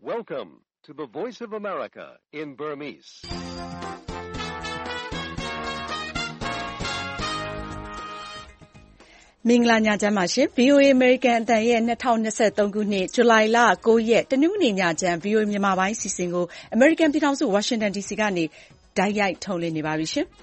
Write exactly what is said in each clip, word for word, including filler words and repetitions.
Welcome to the Voice of America in Burmese. ။မင်္ဂလာညချမ်းပါရှင်။ ဗွီအိုအေ American အသံရဲ့၂၀၂၃ခုနှစ်ဇူလိုင်လ၉ရက်တနင်္ဂနွေညချမ်း ဗွီအိုအေမြန်မာပိုင်းအစီအစဉ်ကို American ပြည်ထောင်စု Washington ဒီစီကနေတိုက်ရိုက်ထုတ်လွှင့်နေပါပြီရှင်။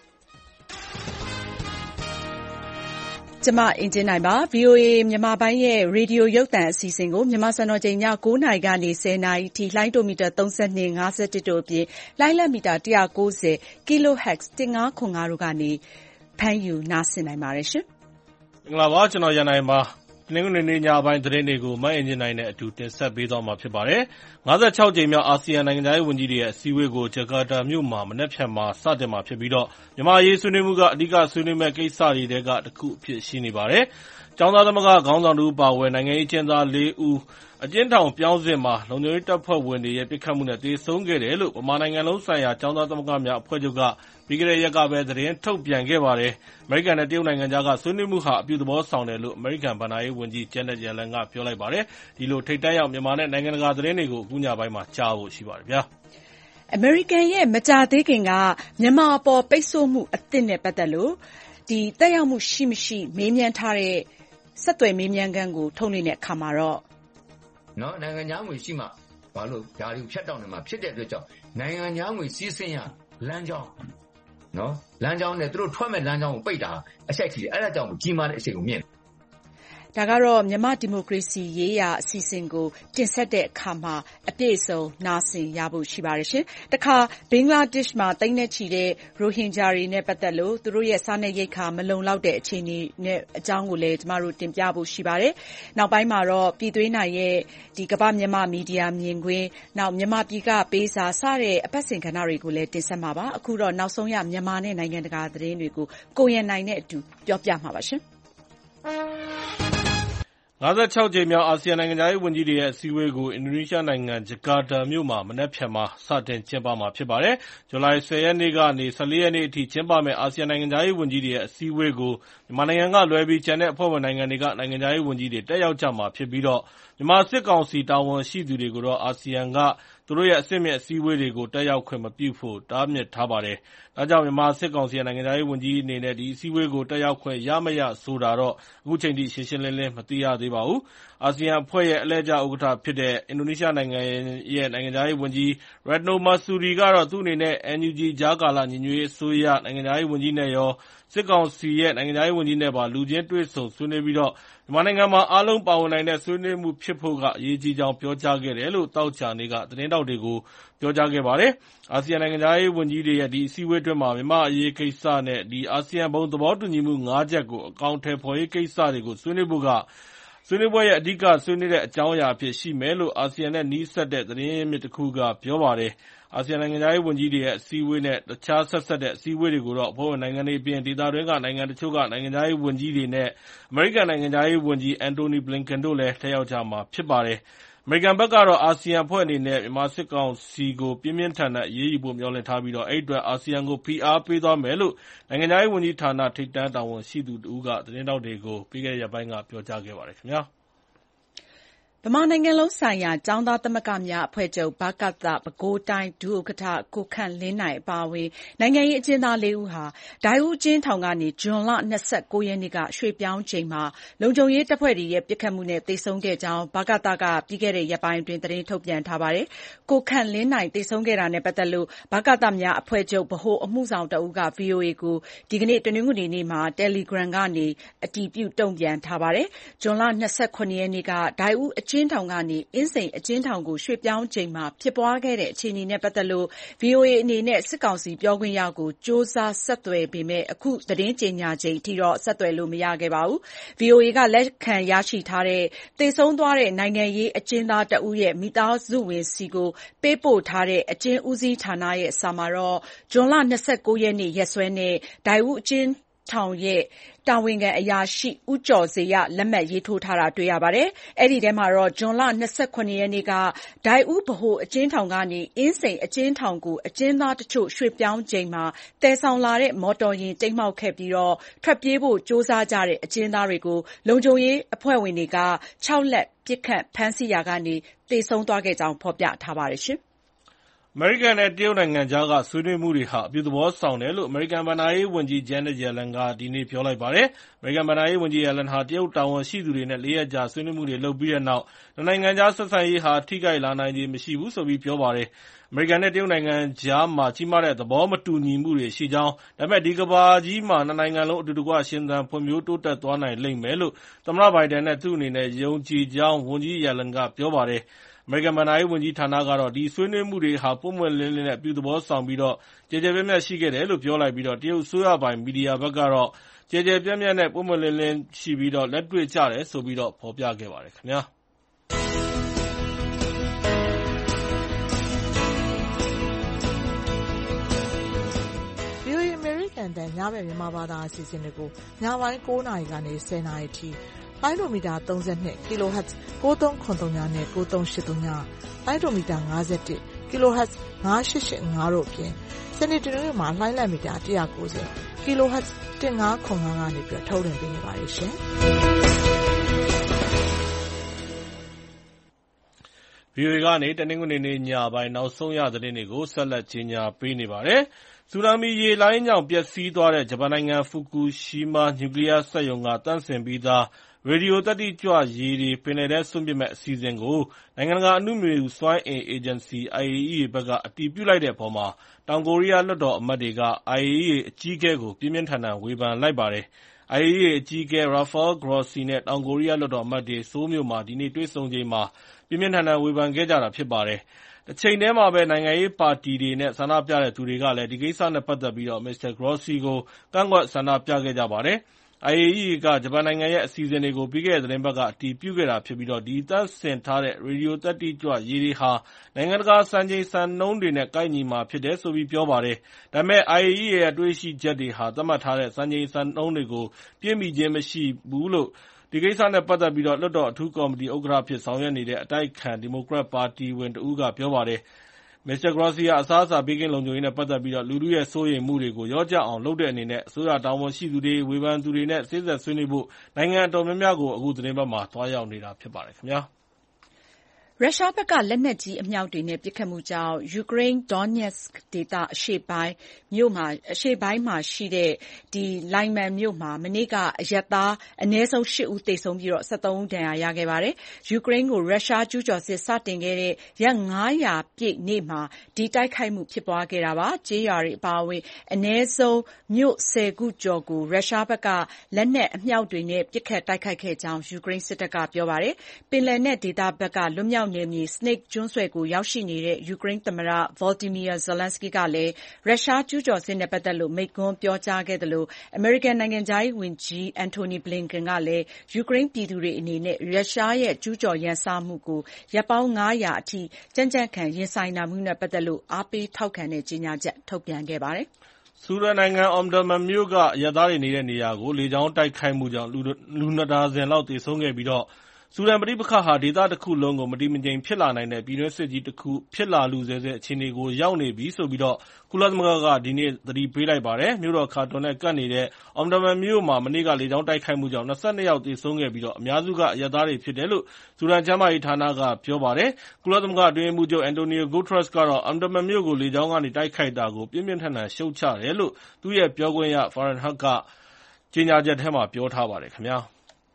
ကျမအင်ကြင်းနိုင်ပါ။ ဗွီအိုအေမြန်မာပိုင်းရဲ့ရေဒီယိုရုပ်သံအစီအစဉ်ကိုမြန်မာစံတော်ချိန်ည၉နာရီကနေ၁၀နာရီထိလှိုင်းတိုမီတာ၃၂၊ ၅၁တို့အပြင်လှိုင်းလက်မီတာ၁၉၀ Kilohertz ၁၅ခွန်၅တို့ကနေဖမ်းယူနားဆင်နိုင်ပါတယ်ရှင်။မင်္ဂလာပါကျွန်တော်ရန်နိုင်ပါတနင်္ဂနွေနေ့ညပိုင်းသတင်းတွေကိုမအင်ဂျင်နိုင်နဲ့အတူတင်ဆက်ပေးသွားမှာဖြစ်ပါတယ်။၅၆ကြိမ်မြောက်အာဆီယံနိုင်ငံသားရေးဝန်ကြီးတွေရဲ့အစည်းအဝေးကိုဂျကာတာမြို့မှာမနက်ဖြန်မှာစတင်မှာဖြစ်ပြီးတော့မြန်မာရေးဆွေးနွေးမှုကအဓိကဆွေးနွေးမဲ့ကိစ္စတွေတဲကတစ်ခုအဖြစ်ရှိနေပါတယ်။ကျောင်းသားသမဂ္ဂခေါင်းဆောင်တို့ပါဝင်နိုင်ငံရေးကျင်းသား၄ဦးအကျဉ်းထောင်ပြောင်းစဉ်မှာလုံခြုံရေးတပ်ဖွဲ့ဝင်တွေရဲ့ပြစ်ခတ်မှုနဲ့တေဆုံးခဲ့တယ်လို့ဗမာနိုင်ငံလုံးဆိုင်ရာကျောင်းသားသမဂ္ဂများအဖွဲ့ချုပ်ကပြီးခဲ့တဲ့ရက်ကပဲသတင်းထုတ်ပြန်ခဲ့ပါတယ်။အမေရိကန်နဲ့တရုတ်နိုင်ငံကြားကဆွေးနွေးမှုဟာအပြုသဘောဆောင်တယ်လို့အမေရိကန်ဗဏ္ဍာရေးဝန်ကြီးဂျန်နက်ရယ်လန်ကပြောလိုက်ပါတယ်။ဒီလိုထိပ်တန်းရောက်မြန်မာနဲ့နိုင်ငံတကာသတင်းတွေကိုအခုညပိုင်းမှာကြားဖို့ရှိပါတယ်ဗျာ။အမေရိကန်ရဲ့မကြာသေးခင်ကမြန်မာအပေါ်ပိတ်ဆို့မှုအသစ်နဲ့ပတ်သက်လို့ဒီတက်ရောက်မှုရှိမရှိမေးမြန်းထားတဲ့ဆက်သွယ်မေးမြန်းခန်းကိုထုတ်နေတဲ့အခါမှာတော့နော်နိုင်ငံသားငွေရှိမှဘာလို့ဓာရီဖြတ်တောက်နေမှာဖြစ်တဲ့အတွက်ကြောင့်နိုင်ငံသားငွေစီးဆင်းရလမ်းကြောင်းနော်လမ်းကြောင်းနဲ့သူတို့ထွက်မဲ့လမ်းကြောင်းကိုပိတ်တာအချက်ကြီးတယ်အဲ့ဒါကြောင့်ကြီးမားတဲ့အချိန်ကိုမြင်ဒါကတော့မြန်မာဒီမိုကရေစီရေးရာအစီအစဉ်ကိုတင်ဆက်တဲ့အခါမှာအပြည့်အစုံနားဆင်ရဖို့ရှိပါတယ်ရှင်။တခါဘင်္ဂလားဒေ့ရှ်မှာတိမ့်နဲ့ချီတဲ့ရိုဟင်ဂျာတွေနဲ့ပတ်သက်လို့သူတို့ရဲ့စားနပ်ရိက္ခာမလုံလောက်တဲ့အခြေအနေနဲ့အကြောင်းကိုလည်းကျမတို့တင်ပြဖို့ရှိပါတယ်။နောက်ပိုင်းမှာတော့ပြည်သွေးနိုင်ရဲ့ဒီကမ္ဘာမြန်မာမီဒီယာမြင်ကွင်းနောက်မြန်မာပြည်ကပေးစာစတဲ့အပတ်စဉ်ကဏ္ဍတွေကိုလည်းတင်ဆက်မှာပါ။အခုတော့နောက်ဆုံးရမြန်မာနဲ့နိုင်ငံတကာသတင်းတွေကိုကိုရန်နိုင်နဲ့အတူပြောပြမှာပါရှင်။၅၆ကြိမ်မြောက်အာဆီယံနိုင်ငံသားရေးဝန်ကြီးတွေရဲ့အစည်းအဝေးကိုအင်ဒိုနီးရှားနိုင်ငံဂျကာတာမြို့မှာမနက်ဖြန်မှာစတင်ကျင်းပမှာဖြစ်ပါတယ်။ဇူလိုင်၁၀ရက်နေ့ကနေ၁၄ရက်နေ့အထိကျင်းပမယ့်အာဆီယံနိုင်ငံသားရေးဝန်ကြီးတွေရဲ့အစည်းအဝေးကိုမြန်မာနိုင်ငံကလွဲပြီးကျန်တဲ့အဖွဲ့ဝင်နိုင်ငံတွေကနိုင်ငံသားရေးဝန်ကြီးတွေတက်ရောက်ကြမှာဖြစ်ပြီးတော့မြန်မာစစ်ကောင်စီတာဝန်ရှိသူတွေကိုတော့အာဆီယံကသူတို့ရဲ့အဆင့်မြင့်အစည်းအဝေးတွေကိုတက်ရောက်ခွင့်မပြုဖို့တားမြစ်ထားပါတယ်။ဒါကြောင့်မြန်မာစစ်ကောင်စီရဲ့နိုင်ငံသားရေးဝန်ကြီးအနေနဲ့ဒီအစည်းအဝေးကိုတက်ရောက်ခွင့်ရမရဆိုတာတော့အခုချိန်ထိရှင်းရှင်းလင်းလင်းမသိရသေးပါဘူး။အာဆီယံအဖွဲ့ရဲ့အလှည့်ကျဥက္ကဋ္ဌဖြစ်တဲ့အင်ဒိုနီးရှားနိုင်ငံရဲ့နိုင်ငံသားရေးဝန်ကြီး Retno Marsudi ကတော့သူ့အနေနဲ့ N U G ကြားကာလညီညွတ်ရေးအစိုးရနိုင်ငံသားရေးဝန်ကြီးနဲ့ရောစစ်ကောင်စီရဲ့နိုင်ငံသားရေးဝန်ကြီးနဲ့ပါလူချင်းတွေ့ဆုံဆွေးနွေးပြီးတော့မြန်မာနိုင်ငံမှာအားလုံးပါဝင်နိုင်တဲ့ဆွေးနွေးမှုဖြစ်ဖို့ကအရေးကြီးကြောင်းပြောကြားခဲ့တယ်လို့သောကြာနေ့ကသတင်းတောက်တွေကိုပြောကြားခဲ့ပါတယ်။အာဆီယံနိုင်ငံသားရေးဝန်ကြီးတွေရဲ့ဒီအစည်းအဝေးအတွင်းမှာမြန်မာအရေးကိစ္စနဲ့ဒီအာဆီယံဘုံသဘောတူညီမှု၅ချက်ကိုအကောင့်ထဲပေါ်ရေးကိစ္စတွေကိုဆွေးနွေးဖို့ကဆွေးနွေးပွဲရဲ့အဓိကဆွေးနွေးတဲ့အကြောင်းအရာအဖြစ်ရှိမယ်လို့အာဆီယံနဲ့နီးစပ်တဲ့သတင်းရင်းမြစ်တစ်ခုကပြောပါတယ်။အာဆီယံနိုင်ငံသားရေးဝန်ကြီးတွေရဲ့အစည်းအဝေးနဲ့တခြားဆက်ဆက်တဲ့အစည်းအဝေးတွေကိုတော့အဖွဲ့ဝင်နိုင်ငံတွေအပြင်ဒေသတွင်းကနိုင်ငံတချို့ကနိုင်ငံသားရေးဝန်ကြီးတွေနဲ့အမေရိကန်နိုင်ငံသားရေးဝန်ကြီးအန်တိုနီဘလင်ကန်တို့လည်းတက်ရောက်ကြမှာဖြစ်ပါတယ်။အမေရိကန်ဘက်ကတော့အာဆီယံအဖွဲ့အနေနဲ့မြန်မာစစ်ကောင်စီကိုပြင်းပြင်းထန်ထန်အရေးယူဖို့မျှော်လင့်ထားပြီးတော့အဲ့အတွက်အာဆီယံကိုဖိအားပေးသွားမယ်လို့နိုင်ငံသားရေးဝန်ကြီးဌာနထိပ်တန်းတာဝန်ရှိသူတူကသတင်းတောက်တွေကိုပြီးခဲ့တဲ့ရက်ပိုင်းကပြောကြားခဲ့ပါတယ်ခင်ဗျာ။ဗမာနိုင်ငံလုံးဆိုင်ရာကျောင်းသားသမဂ္ဂများအဖွဲ့ချုပ်ဗကသပဲခူးတိုင်းဒုဥက္ကဋ္ဌကိုခန့်လင်းနိုင်အပါအဝင်နိုင်ငံရေးအကျဉ်းသားလေးဦးဟာဒိုက်ဦးအကျဉ်းထောင်ကနေဇွန်လ၂၉ရက်နေ့ကရွှေ့ပြောင်းချိန်မှာလုံခြုံရေးတပ်ဖွဲ့တွေရဲ့ပစ်ခတ်မှုနဲ့သေဆုံးခဲ့ကြောင်းဗကသကပြီးခဲ့တဲ့ရက်ပိုင်းအတွင်းသတင်းထုတ်ပြန်ထားပါတယ်။ကိုခန့်လင်းနိုင်သေဆုံးခဲ့တာနဲ့ပတ်သက်လို့ဗကသများအဖွဲ့ချုပ်ဗဟိုအမှုဆောင်တဦးက ဗွီအိုအေကိုဒီကနေ့တနင်္ဂနွေနေ့မှာ Telegram ကနေအတည်ပြုတုံ့ပြန်ထားပါတယ်။ဇွန်လ၂၇ရက်နေ့ကဒိုက်ဦးအကျဉ်းထောင်ကနေအင်းစိန်အကျဉ်းထောင်ကိုရွှေ့ပြောင်းချိန်မှာဖြစ်ပွားခဲ့တဲ့အခြေအနေနဲ့ပတ်သက်လို့ ဗွီအိုအေအနေနဲ့စစ်ကောင်စီပြောခွင့်ရကိုစ조사ဆက်သွယ်ပေမဲ့အခုသတင်းကြေညာချိန်အထိတော့ဆက်သွယ်လို့မရခဲ့ပါဘူး။ ဗွီအိုအေကလက်ခံရရှိထားတဲ့သေဆုံးသွားတဲ့နိုင်ငံရေးအကျဉ်းသားတဦးရဲ့မိသားစုဝင်ဆီကိုပေးပို့ထားတဲ့အကျဉ်းဦးစီးဌာနရဲ့စာမှာတော့ဇွန်လ၂၉ရက်နေ့ရက်စွဲနဲ့ဒိုက်ဦးအကျဉ်းထောင်ရဲ့တာဝန်ခံအရာရှိဦးကျော်ဇေယျလက်မှတ်ရေးထိုးထားတာတွေ့ရပါတယ်။ အဲဒီထဲမှာတော့ဇွန်လ၂၇ရက်နေ့ကဒိုက်ဦးဗဟိုအကျဉ်းထောင်ကနေအင်းစိန်အကျဉ်းထောင်ကိုအကျဉ်းသားတချို့ရွှေ့ပြောင်းချိန်မှာသယ်ဆောင်လာတဲ့မော်တော်ယာဉ်တိမ်းမှောက်ခဲ့ပြီးထွက်ပြေးဖို့ကြိုးစားကြတဲ့အကျဉ်းသားတွေကိုလုံခြုံရေးအဖွဲ့ဝင်တွေကခြောက်လှန့်ပစ်ခတ်ဖမ်းဆီးရာကနေသေဆုံးသွားခဲ့ကြောင်းဖော်ပြထားပါတယ်။အမေရိကန်နဲ့တရုတ်နိုင်ငံကြားကဆွေးနွေးမှုတွေဟာအပြုသဘောဆောင်တယ်လို့အမေရိကန်ဘဏ္ဍာရေးဝန်ကြီး Janet Yellen ကဒီနေ့ပြောလိုက်ပါတယ်။ အမေရိကန်ဘဏ္ဍာရေးဝန်ကြီး Yellen ဟာတရုတ်တာဝန်ရှိသူတွေနဲ့လေးရက်ကြာဆွေးနွေးမှုတွေလုပ်ပြီးတဲ့နောက်နှစ်နိုင်ငံကြားဆက်ဆံရေးဟာထိခိုက်လာနိုင်ခြေမရှိဘူးဆိုပြီးပြောပါတယ်။ အမေရိကန်နဲ့တရုတ်နိုင်ငံကြားမှာကြီးမားတဲ့သဘောမတူညီမှုတွေရှိကြောင်းဒါပေမဲ့ဒီကမ္ဘာကြီးမှာနှစ်နိုင်ငံလုံးအတူတကွရှင်သန်ဖွံ့ဖြိုးတိုးတက်သွားနိုင်လိမ့်မယ်လို့သမ္မတဘိုင်ဒန်နဲ့သူ့အနေနဲ့ယုံကြည်ကြောင်းဝန်ကြီး Yellen ကပြောပါတယ်။ အမေရိကန်ဘဏ္ဍာရေးဝန်ကြီးဌာနကတော့ဒီဆွေးနွေးမှုတွေဟာပွင့်ပွင့်လင်းလင်းနဲ့အပြုသဘောဆောင်ပြီးကျယ်ကျယ်ပြန့်ပြန့်ရှိခဲ့တယ်လို့ပြောလိုက်ပြီးတရုတ်အစိုးရပိုင်မီဒီယာဘက်ကတော့ကျယ်ကျယ်ပြန့်ပြန့်နဲ့ပွင့်ပွင့်လင်းလင်းရှိပြီးလက်တွေ့ကျတယ်ဆိုပြီးဖော်ပြခဲ့ပါတယ်ခင်ဗျာ။ VOA အမေရိကန်တန်ညဘက်မြန်မာဘာသာအစီအစဉ်တွေကိုညပိုင်းကိုးနာရီကနေဆယ်နာရီထိလိုင်းဒိုမီတာသုံး၂ kHz ကိုးသုံးခုသုံးငါနဲ့ကိုးသုံးရှစ်သုံးငါလိုင်းဒိုမီတာ၅၁ kHz ငါးရှစ်ရှစ်ငါတို့အပြင်စနေတနင်္ဂနွေမှာလှိုင်းလံမီတာ၁၉၀ kHz ၁၅ခု၅ကနေပြီးထုတ်လွှင့်ပေးနေပါတယ်ရှင်။ VOA ကနေတနင်္ဂနွေနေ့ညပိုင်းနောက်ဆုံးရသတင်းတွေကိုဆက်လက်ကြီးညာပေးနေပါတယ်။ ဆူနာမီရေလှိုင်းကြောင့်ပျက်စီးသွားတဲ့ဂျပန်နိုင်ငံဖူကူရှီးမားနျူကလီးယားစက်ရုံကသန့်စင်ပြီးသားရေဒီယိုသတ္တိကြွရေတွေပင်လယ်ထဲစွန့်ပစ်မယ့်အစီအစဉ်ကိုနိုင်ငံတကာအနုမြူစွမ်းအင်အေဂျင်စီ I A E A ဘက်ကအတည်ပြုလိုက်တဲ့အပေါ်မှာတောင်ကိုရီးယားလွှတ်တော်အမတ်တွေက I A E A အကြီးအကဲကိုပြင်းပြင်းထန်ထန်ဝေဖန်လိုက်ပါတယ်။ I A E A အကြီးအကဲ Rafael Grossi နဲ့တောင်ကိုရီးယားလွှတ်တော်အမတ်တွေဆိုးလ်မြို့မှာဒီနေ့တွေ့ဆုံချိန်မှာပြင်းပြင်းထန်ထန်ဝေဖန်ခဲ့ကြတာဖြစ်ပါတယ်။ တချိန်တည်းမှာပဲနိုင်ငံရေးပါတီတွေနဲ့ဆန္ဒပြတဲ့သူတွေကလည်းဒီကိစ္စနဲ့ပတ်သက်ပြီး မစ္စတာ Grossi ကိုကန့်ကွက်ဆန္ဒပြခဲ့ကြပါတယ်။ I A E A ကဂျပန်နိုင်ငံရဲ့အစီအစဉ်တွေကိုပြီးခဲ့တဲ့သီတင်းပတ်ကအတည်ပြုခဲ့တာဖြစ်ပြီးဒီသန့်စင်ထားတဲ့ရေဒီယိုသတ္တိကြွရေတွေဟာနိုင်ငံတကာစံချိန်စံနှုန်းတွေနဲ့ကိုက်ညီမှာဖြစ်တယ်ဆိုပြီးပြောပါတယ်။ ဒါပေမဲ့ I A E A ရဲ့တွေ့ရှိချက်တွေဟာသတ်မှတ်ထားတဲ့စံချိန်စံနှုန်းတွေကိုပြည့်မီခြင်းမရှိဘူးလို့ဒီကိစ္စနဲ့ပတ်သက်ပြီးလွှတ်တော်အထူးကော်မတီဥက္ကဋ္ဌအဖြစ်ဆောင်ရွက်နေတဲ့အတိုက်အခံဒီမိုကရက်ပါတီဝင်တဦးကပြောပါတယ်။ မစ္စတာ Grossi ဟာအစားအစာဘေးကင်းလုံခြုံရေးနဲ့ပတ်သက်ပြီးလူထုရဲ့စိုးရိမ်မှုတွေကိုလျော့ကျအောင်လုပ်တဲ့အနေနဲ့အစိုးရတာဝန်ရှိသူတွေ၊ဝေဖန်သူတွေနဲ့စေ့စပ်ဆွေးနွေးဖို့နိုင်ငံအတော်များများကိုအခုသီတင်းပတ်မှာသွားရောက်နေတာဖြစ်ပါတယ်ခင်ဗျာ။ရုရှားဘက်ကလက်နက်ကြီးအမြောက်တွေနဲ့ပစ်ခတ်မှုကြောင့်ယူကရိန်း Donetsk ဒေသအရှေ့ပိုင်းမှာရှိတဲ့လိုင်မန်မြို့မှာမနေ့ကအရပ်သားအနည်းဆုံးရှစ်ဦးသေဆုံးပြီး၁၃ဦးဒဏ်ရာရခဲ့ပါတယ်။ ယူကရိန်းကိုရုရှားကျူးကျော်စစ်စတင်ခဲ့တဲ့ရက်ငါးရာပြည့်နေ့မှာဒီတိုက်ခိုက်မှုဖြစ်ပွားခဲ့တာပါ။ ကျေးရွာတွေအပါအဝင်အနည်းဆုံးမြို့ဆယ်ခုကျော်ကိုရုရှားဘက်ကလက်နက်အမြောက်တွေနဲ့ပစ်ခတ်တိုက်ခိုက်ခဲ့ကြောင်းယူကရိန်းစစ်တပ်ကပြောပါတယ်။ ပင်လယ်နက်ဒေသဘက်ကလွတ်မြောက်နယ်မြေ Snake ကျွန်းဆွယ်ကိုရောက်ရှိနေတဲ့ယူကရိန်းသမ္မတ Volodymyr Zelenskyy ကလည်းရုရှားကျူးကျော်စစ်နဲ့ပတ်သက်လို့မိန့်ခွန်းပြောကြားခဲ့သလိုအမေရိကန်နိုင်ငံခြားရေးဝန်ကြီး Antony Blinken ကလည်းယူကရိန်းပြည်သူတွေအနေနဲ့ရုရှားရဲ့ကျူးကျော်ရန်စမှုကိုရက်ပေါင်းငါးရာအထိကြံ့ကြံ့ခံရင်ဆိုင်နိုင်မှုနဲ့ပတ်သက်လို့အားပေးထောက်ခံတဲ့ကြေညာချက်ထုတ်ပြန်ခဲ့ပါတယ်။ဆူဒန်နိုင်ငံ Omdurman မြို့ကအရပ်သားတွေနေတဲ့နေရာကိုလေကြောင်းတိုက်ခိုက်မှုကြောင့်လူနှစ်ဒါဇင်လောက်သေဆုံးခဲ့ပြီးဆူဒန်ပဋိပက္ခဟာဒေသတခုလုံးကိုမတည်မငြိမ်ဖြစ်လာနိုင်တဲ့ပြည်တွင်းစစ်ကြီးတခုဖြစ်လာလုဆဲဆဲအခြေအနေကိုရောက်နေပြီဆိုပြီးကုလသမဂ္ဂကဒီနေ့သတိပေးလိုက်ပါတယ်။ မြို့တော်ခါတွန်နဲ့ကပ်နေတဲ့ Omdurman မြို့မှာမနေ့ကလေကြောင်းတိုက်ခိုက်မှုကြောင့်၂၂ယောက်သေဆုံးခဲ့ပြီးအများစုကအရပ်သားတွေဖြစ်တယ်လို့ဆူဒန်ကျန်းမာရေးဌာနကပြောပါတယ်။ ကုလသမဂ္ဂအတွင်းရေးမှူးချုပ် Antonio Guterres ကတော့ Omdurman မြို့ကိုလေကြောင်းကနေတိုက်ခိုက်တာကိုပြင်းပြင်းထန်ထန်ရှုတ်ချတယ်လို့သူ့ရဲ့ပြောခွင့်ရ Farhan Haq ကကြေညာချက်ထဲမှာပြောထားပါတယ်ခင်ဗျာ။